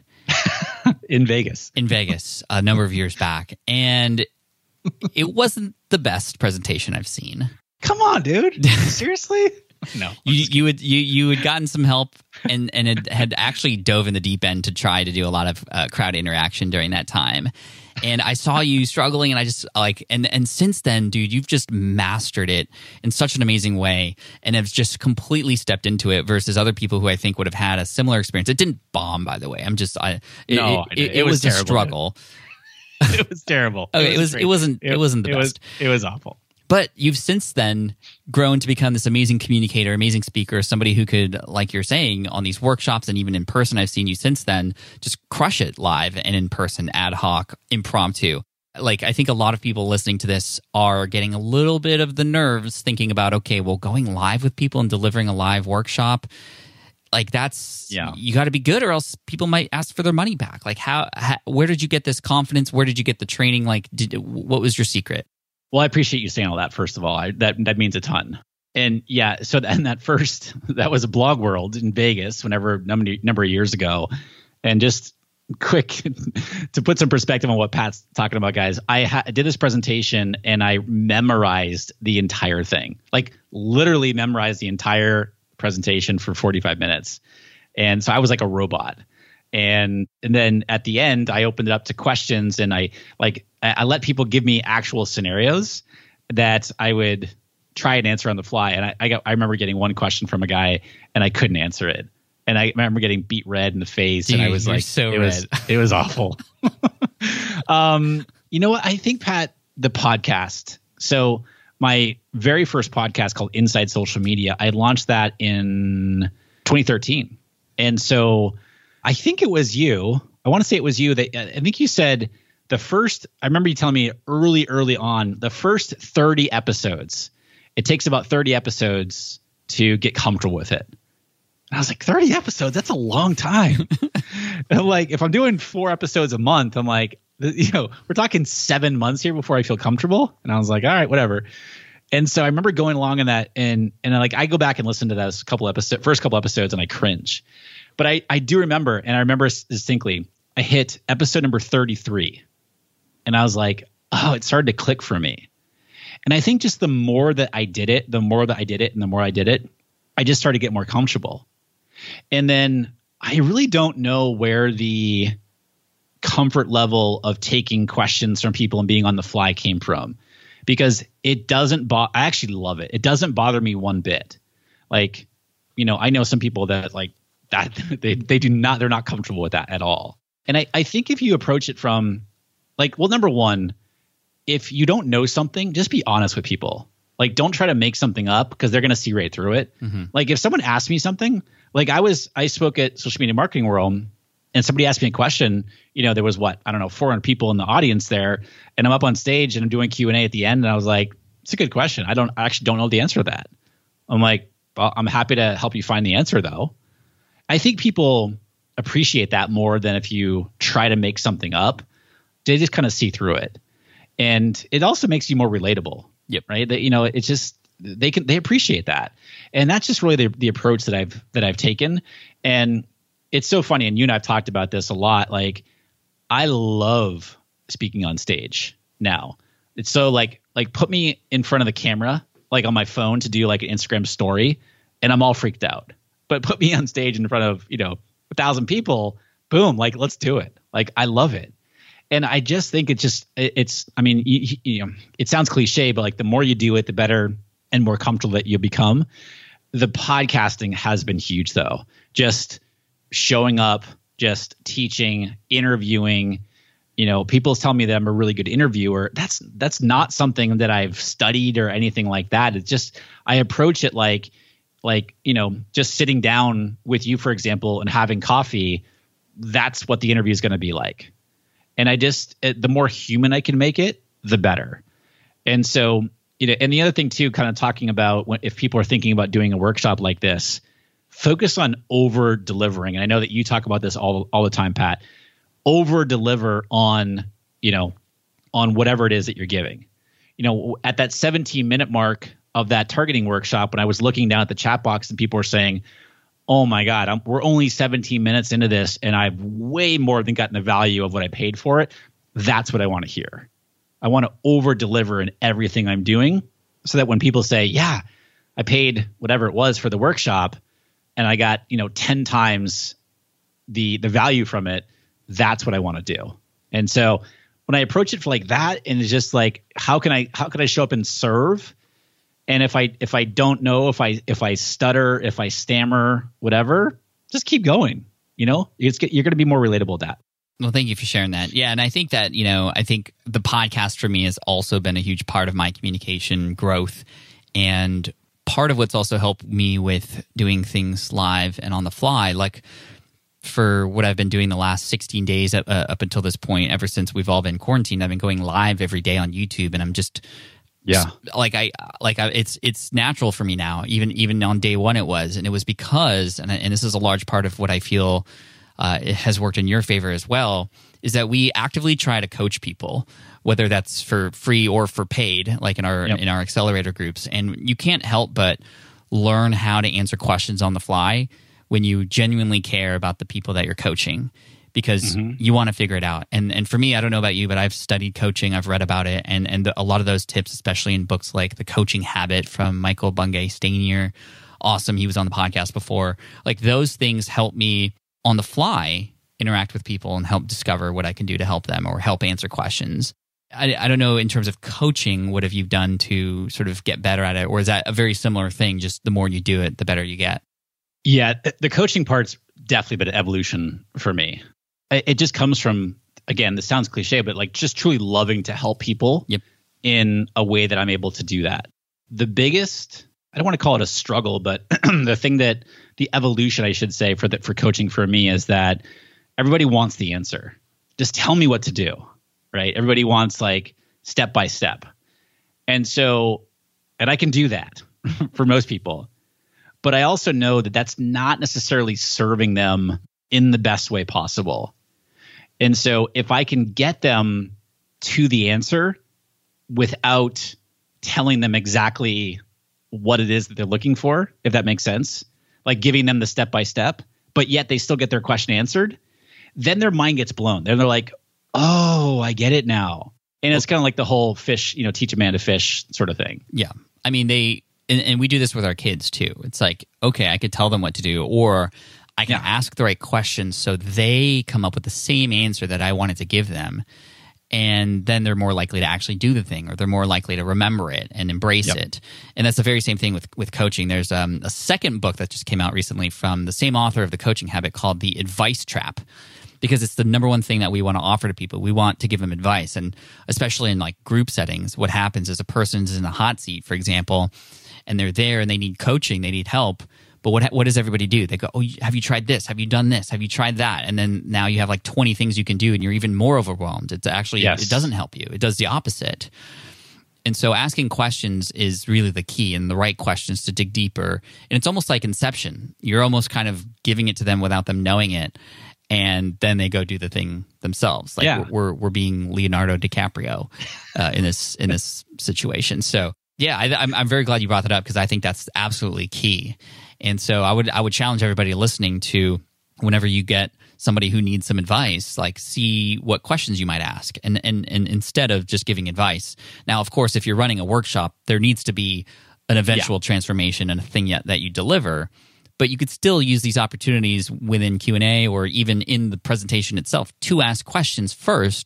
Speaker 4: In Vegas.
Speaker 1: In Vegas, a number of years back. And it wasn't the best presentation I've seen.
Speaker 4: Come on, dude. Seriously? No.
Speaker 1: You you had you you had gotten some help and and it had actually dove in the deep end to try to do a lot of uh, crowd interaction during that time. And I saw you struggling, and I just like and and since then, dude, you've just mastered it in such an amazing way, and have just completely stepped into it. Versus other people who I think would have had a similar experience. It didn't bomb, by the way. I'm just I it,
Speaker 4: no,
Speaker 1: it, it,
Speaker 4: it,
Speaker 1: it was,
Speaker 4: was
Speaker 1: a
Speaker 4: terrible.
Speaker 1: struggle.
Speaker 4: It was terrible.
Speaker 1: Okay, it was it, was, it wasn't it, it wasn't the
Speaker 4: it
Speaker 1: best.
Speaker 4: Was, it was awful.
Speaker 1: But you've since then grown to become this amazing communicator, amazing speaker, somebody who could, like you're saying, on these workshops and even in person, I've seen you since then, just crush it live and in person, ad hoc, impromptu. Like, I think a lot of people listening to this are getting a little bit of the nerves thinking about, okay, well, going live with people and delivering a live workshop, like that's,
Speaker 4: yeah.
Speaker 1: you got to be good or else people might ask for their money back. Like, how, how where did you get this confidence? Where did you get the training? Like, did, what was your secret?
Speaker 4: Well, I appreciate you saying all that, first of all. I, that that means a ton. And yeah, so and that first, that was a Blog World in Vegas, whenever number, number of years ago. And just quick, to put some perspective on what Pat's talking about, guys, I ha- did this presentation and I memorized the entire thing. Like literally memorized the entire presentation for forty-five minutes. And so I was like a robot. And and then at the end, I opened it up to questions, and I like I, I let people give me actual scenarios that I would try and answer on the fly. And I I, got, I remember getting one question from a guy, and I couldn't answer it. And I remember getting beat red in the face,
Speaker 1: Dude,
Speaker 4: and I was
Speaker 1: you're
Speaker 4: like,
Speaker 1: so
Speaker 4: it
Speaker 1: red.
Speaker 4: was it was awful. um, you know what? I think, Pat, the podcast. So my very first podcast called Inside Social Media, I launched that in twenty thirteen, and so. I think it was you. I want to say it was you that I think you said the first, I remember you telling me early, early on, the first thirty episodes, it takes about thirty episodes to get comfortable with it. And I was like, thirty episodes? That's a long time. And like, if I'm doing four episodes a month, I'm like, you know, we're talking seven months here before I feel comfortable. And I was like, all right, whatever. And so I remember going along in that, and and like I go back and listen to those couple episodes, first couple episodes, and I cringe. But I, I do remember, and I remember distinctly, I hit episode number thirty-three. And I was like, oh, it started to click for me. And I think just the more that I did it, the more that I did it, and the more I did it, I just started to get more comfortable. And then I really don't know where the comfort level of taking questions from people and being on the fly came from. Because it doesn't bo- I actually love it. It doesn't bother me one bit. Like, you know, I know some people that like, that they they do not they're not comfortable with that at all. And I, I think if you approach it from like, well, number one, if you don't know something, just be honest with people. Like, don't try to make something up because they're going to see right through it. Mm-hmm. Like if someone asked me something, like I was I spoke at Social Media Marketing World, and somebody asked me a question. You know, there was what, I don't know, four hundred people in the audience there, and I'm up on stage and I'm doing Q and A at the end, and I was like, it's a good question. I don't I actually don't know the answer to that. I'm like, well, I'm happy to help you find the answer though. I think people appreciate that more than if you try to make something up. They just kind of see through it. And it also makes you more relatable.
Speaker 1: Yep.
Speaker 4: Right. That, you know, it's just, they can, they appreciate that. And that's just really the, the approach that I've, that I've taken. And it's so funny. And you and I've talked about this a lot. Like, I love speaking on stage now. It's so like, like put me in front of the camera, like on my phone to do like an Instagram story, and I'm all freaked out. But put me on stage in front of, you know, a thousand people, boom, like, let's do it. Like, I love it. And I just think it just it, it's I mean you, you know it sounds cliche, but like the more you do it, the better and more comfortable that you become. The podcasting has been huge though. Just showing up, just teaching, interviewing. You know, people tell me that I'm a really good interviewer. That's that's not something that I've studied or anything like that. It's just I approach it like like, you know, just sitting down with you, for example, and having coffee. That's what the interview is going to be like. And I just it, the more human I can make it, the better. And so, you know, and the other thing too, kind of talking about when, if people are thinking about doing a workshop like this, focus on over delivering. And I know that you talk about this all all the time, Pat. Over deliver on, you know, on whatever it is that you're giving. You know, at that seventeen minute mark of that targeting workshop, when I was looking down at the chat box and people were saying, oh my God, I'm, we're only seventeen minutes into this and I've way more than gotten the value of what I paid for it. That's what I want to hear. I want to over deliver in everything I'm doing so that when people say, yeah, I paid whatever it was for the workshop and I got, you know, ten times the the value from it, that's what I want to do. And so when I approach it for like that, and it's just like, how can I, how can I show up and serve? And if I, if I don't know, if I, if I stutter, if I stammer, whatever, just keep going, you know, it's, you're going to be more relatable with that.
Speaker 1: Well, thank you for sharing that. Yeah. And I think that, you know, I think the podcast for me has also been a huge part of my communication growth. And part of what's also helped me with doing things live and on the fly, like, for what I've been doing the last sixteen days uh, up until this point, ever since we've all been quarantined, I've been going live every day on YouTube, and I'm just,
Speaker 4: yeah,
Speaker 1: like I, like I, it's it's natural for me now. Even even on day one, it was, and it was because, and and this is a large part of what I feel uh, it has worked in your favor as well, is that we actively try to coach people, whether that's for free or for paid, like in our yep. in our accelerator groups, and you can't help but learn how to answer questions on the fly when you genuinely care about the people that you're coaching, because mm-hmm. you want to figure it out. And and for me, I don't know about you, but I've studied coaching, I've read about it, and and the, a lot of those tips, especially in books like The Coaching Habit from Michael Bungay Stanier, awesome, he was on the podcast before. Like those things help me on the fly interact with people and help discover what I can do to help them or help answer questions. I, I don't know, in terms of coaching, what have you done to sort of get better at it? Or is that a very similar thing, just the more you do it, the better you get?
Speaker 4: Yeah, the coaching part's definitely been an evolution for me. It just comes from, again, this sounds cliche, but like just truly loving to help people
Speaker 1: yep.
Speaker 4: in a way that I'm able to do that. The biggest, I don't want to call it a struggle, but the thing that the evolution, I should say, for the, for coaching for me is that everybody wants the answer. Just tell me what to do, right? Everybody wants like step by step. And so, and I can do that for most people. But I also know that that's not necessarily serving them in the best way possible. And so if I can get them to the answer without telling them exactly what it is that they're looking for, if that makes sense, like giving them the step by step, but yet they still get their question answered, then their mind gets blown. Then they're like, oh, I get it now. And it's kind of like the whole fish, you know, teach a man to fish sort of thing.
Speaker 1: Yeah. I mean, they... And, and we do this with our kids too. It's like, okay, I could tell them what to do, or I can yeah. ask the right questions so they come up with the same answer that I wanted to give them. And then they're more likely to actually do the thing, or they're more likely to remember it and embrace yep. it. And that's the very same thing with, with coaching. There's um, a second book that just came out recently from the same author of The Coaching Habit called The Advice Trap, because it's the number one thing that we want to offer to people. We want to give them advice. And especially in like group settings, what happens is a person's in a hot seat, for example, and they're there and they need coaching, they need help. But what what does everybody do? They go, oh, have you tried this? Have you done this? Have you tried that? And then now you have like twenty things you can do and you're even more overwhelmed. It's actually, yes. it doesn't help you. It does the opposite. And so asking questions is really the key, and the right questions to dig deeper. And it's almost like Inception. You're almost kind of giving it to them without them knowing it. And then they go do the thing themselves. Like
Speaker 4: yeah.
Speaker 1: we're we're being Leonardo DiCaprio uh, in this in this situation. So yeah, I, I'm I'm very glad you brought that up, because I think that's absolutely key. And so I would I would challenge everybody listening to, whenever you get somebody who needs some advice, like see what questions you might ask, and and and instead of just giving advice. Now, of course, if you're running a workshop, there needs to be an eventual yeah. transformation and a thing yet that you deliver. But you could still use these opportunities within Q and A or even in the presentation itself to ask questions first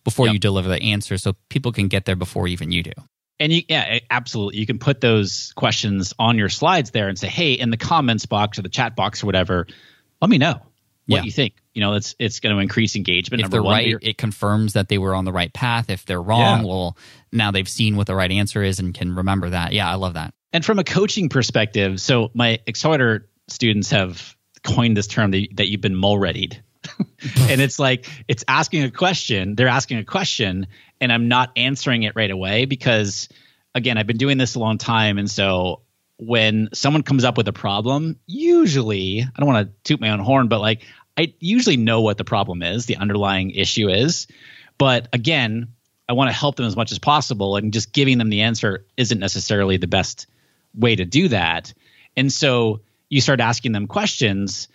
Speaker 1: before
Speaker 4: Yep.
Speaker 1: you deliver the answer so people can get there before even you do.
Speaker 4: And you, yeah, absolutely. You can put those questions on your slides there and say, hey, in the comments box or the chat box or whatever, let me know what
Speaker 1: Yeah.
Speaker 4: you think. You know, it's it's going to increase engagement.
Speaker 1: If
Speaker 4: number
Speaker 1: they're
Speaker 4: one,
Speaker 1: right,
Speaker 4: you're-
Speaker 1: it confirms that they were on the right path. If they're wrong,
Speaker 4: Yeah.
Speaker 1: well, now they've seen what the right answer is and can remember that. Yeah, I love that.
Speaker 4: And from a coaching perspective, so my Accelerator students have coined this term that, that you've been mole-readied. And it's like, it's asking a question. They're asking a question, and I'm not answering it right away because, again, I've been doing this a long time. And so when someone comes up with a problem, usually, I don't want to toot my own horn, but like, I usually know what the problem is, the underlying issue is. But again, I want to help them as much as possible, and just giving them the answer isn't necessarily the best way to do that. And so you start asking them questions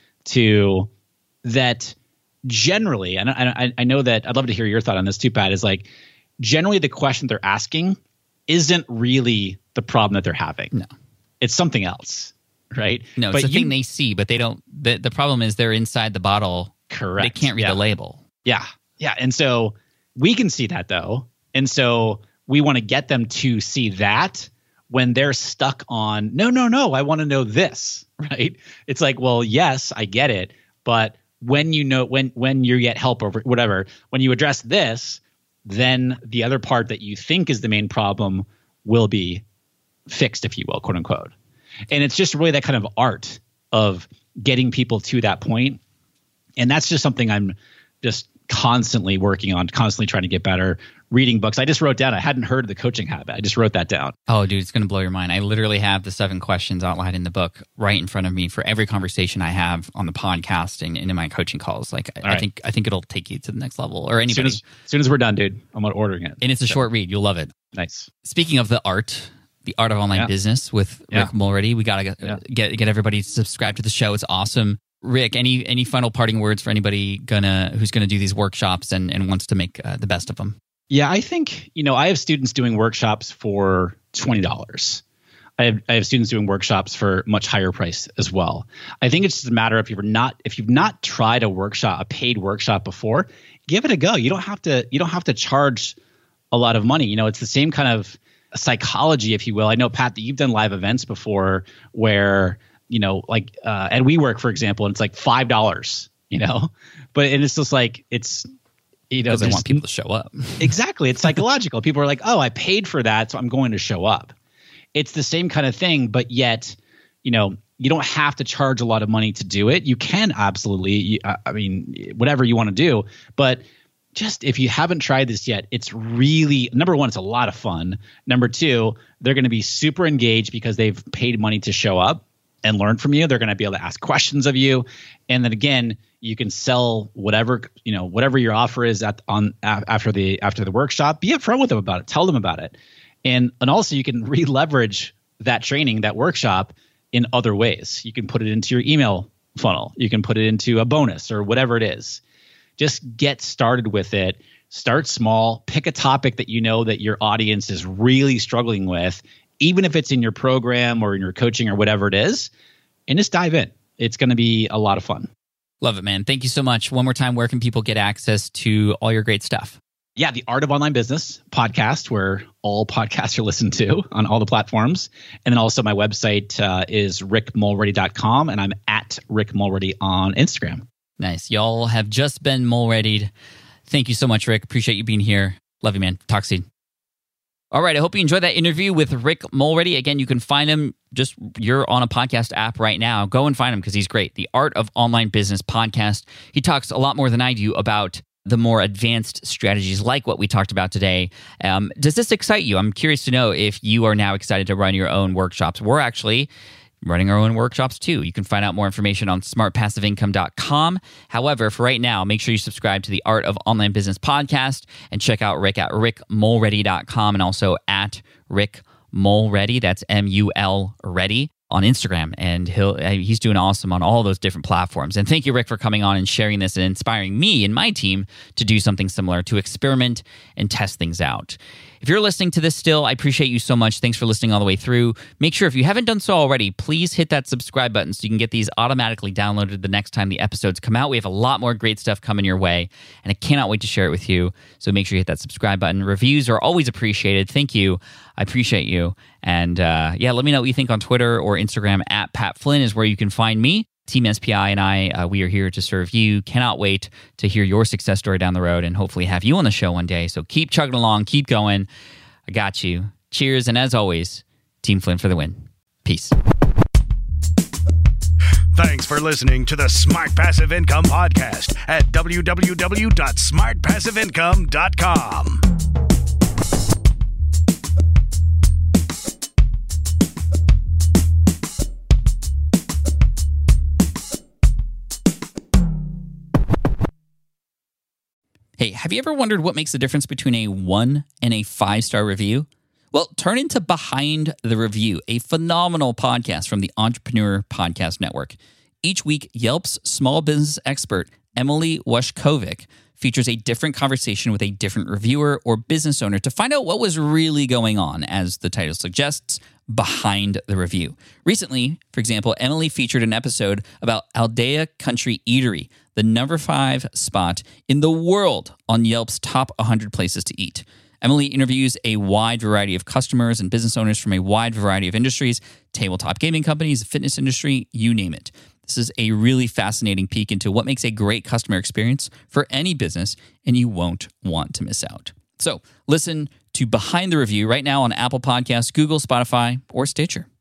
Speaker 4: to that generally, and I, I know that I'd love to hear your thought on this too, Pat, is like generally the question they're asking isn't really the problem that they're having.
Speaker 1: No.
Speaker 4: It's something else, right?
Speaker 1: No, it's
Speaker 4: but
Speaker 1: the
Speaker 4: you,
Speaker 1: thing they see, but they don't. The, the problem is they're inside the bottle.
Speaker 4: correct.
Speaker 1: They can't read
Speaker 4: Yeah.
Speaker 1: the label.
Speaker 4: Yeah. Yeah. And so we can see that though. And so we want to get them to see that when they're stuck on, no, no, no, I want to know this, right? It's like, well, yes, I get it. But when you know, when, when you get help or whatever, when you address this, then the other part that you think is the main problem will be fixed, if you will, quote unquote. And it's just really that kind of art of getting people to that point. And that's just something I'm just constantly working on, constantly trying to get better, reading books. I just wrote down, I hadn't heard of the coaching habit. I just wrote that down.
Speaker 1: Oh, dude, it's going to blow your mind. I literally have the seven questions outlined in the book right in front of me for every conversation I have on the podcast and, and in my coaching calls. Like, I, I
Speaker 4: right.
Speaker 1: think I think it'll take you to the next level, or
Speaker 4: As soon
Speaker 1: anybody.
Speaker 4: as, as soon as we're done, dude, I'm ordering it.
Speaker 1: And it's a
Speaker 4: So,
Speaker 1: short read. You'll love it.
Speaker 4: Nice.
Speaker 1: Speaking of the art, the art of online
Speaker 4: Yeah.
Speaker 1: business with
Speaker 4: Yeah.
Speaker 1: Rick Mulready, we gotta get,
Speaker 4: Yeah.
Speaker 1: get get everybody to subscribe to the show. It's awesome. Rick, any any final parting words for anybody gonna who's gonna do these workshops and, and wants to make uh, the best of them?
Speaker 4: Yeah, I think, you know, I have students doing workshops for twenty dollars. I have, I have students doing workshops for much higher price as well. I think it's just a matter of if you're not, if you've not tried a workshop, a paid workshop before, give it a go. You don't have to, you don't have to charge a lot of money. You know, it's the same kind of psychology, if you will. I know, Pat, that you've done live events before where, you know, like uh, at WeWork, for example, and it's like five dollars, you know, but and it's just like, it's, you know,
Speaker 1: Because I
Speaker 4: there's-
Speaker 1: want people to show up.
Speaker 4: Exactly. It's psychological. People are like, oh, I paid for that, so I'm going to show up. It's the same kind of thing, but yet, you know, you don't have to charge a lot of money to do it. You can absolutely, you- I mean, whatever you want to do. But just if you haven't tried this yet, it's really, number one, it's a lot of fun. Number two, they're going to be super engaged because they've paid money to show up and learn from you. They're going to be able to ask questions of you. And then again, you can sell whatever, you know, whatever your offer is at on a- after the after the workshop. Be upfront with them about it. Tell them about it. And and also you can re-leverage that training, that workshop in other ways. You can put it into your email funnel. You can put it into a bonus or whatever it is. Just get started with it. Start small. Pick a topic that you know that your audience is really struggling with, even if it's in your program or in your coaching or whatever it is, and just dive in. It's going to be a lot of fun.
Speaker 1: Love it, man. Thank you so much. One more time, where can people get access to all your great stuff?
Speaker 4: Yeah, the Art of Online Business podcast, where all podcasts are listened to on all the platforms. And then also my website uh, is rick mulready dot com, and I'm at Rick Mulready on Instagram.
Speaker 1: Nice. Y'all have just been Mulreadied. Thank you so much, Rick. Appreciate you being here. Love you, man. Talk soon. All right. I hope you enjoyed that interview with Rick Mulready. Again, you can find him just, you're on a podcast app right now. Go and find him because he's great. The Art of Online Business podcast. He talks a lot more than I do about the more advanced strategies like what we talked about today. Um, does this excite you? I'm curious to know if you are now excited to run your own workshops. We're actually running our own workshops too. You can find out more information on smart passive income dot com. However, for right now, make sure you subscribe to the Art of Online Business podcast and check out Rick at rick mulready dot com and also at Rick Mulready. That's M U L Ready. on Instagram, and he'll he's doing awesome on all those different platforms. And thank you, Rick, for coming on and sharing this and inspiring me and my team to do something similar, to experiment and test things out. If you're listening to this still, I appreciate you so much. Thanks for listening all the way through. Make sure, if you haven't done so already, please hit that subscribe button so you can get these automatically downloaded the next time the episodes come out. We have a lot more great stuff coming your way, and I cannot wait to share it with you. So make sure you hit that subscribe button. Reviews are always appreciated. Thank you. I appreciate you. And uh, yeah, let me know what you think on Twitter or Instagram. At Pat Flynn is where you can find me. Team S P I and I, uh, we are here to serve you. Cannot wait to hear your success story down the road and hopefully have you on the show one day. So keep chugging along, keep going. I got you. Cheers, and as always, Team Flynn for the win. Peace.
Speaker 2: Thanks for listening to the Smart Passive Income Podcast at w w w dot smart passive income dot com.
Speaker 3: Hey, have you ever wondered what makes the difference between a one and a five-star review? Well, turn into Behind the Review, a phenomenal podcast from the Entrepreneur Podcast Network. Each week, Yelp's small business expert, Emily Washkovic, features a different conversation with a different reviewer or business owner to find out what was really going on, as the title suggests, behind the review. Recently, for example, Emily featured an episode about Aldea Country Eatery, the number five spot in the world on Yelp's top one hundred places to eat. Emily interviews a wide variety of customers and business owners from a wide variety of industries, tabletop gaming companies, the fitness industry, you name it. This is a really fascinating peek into what makes a great customer experience for any business, and you won't want to miss out. So listen to Behind the Review right now on Apple Podcasts, Google, Spotify, or Stitcher.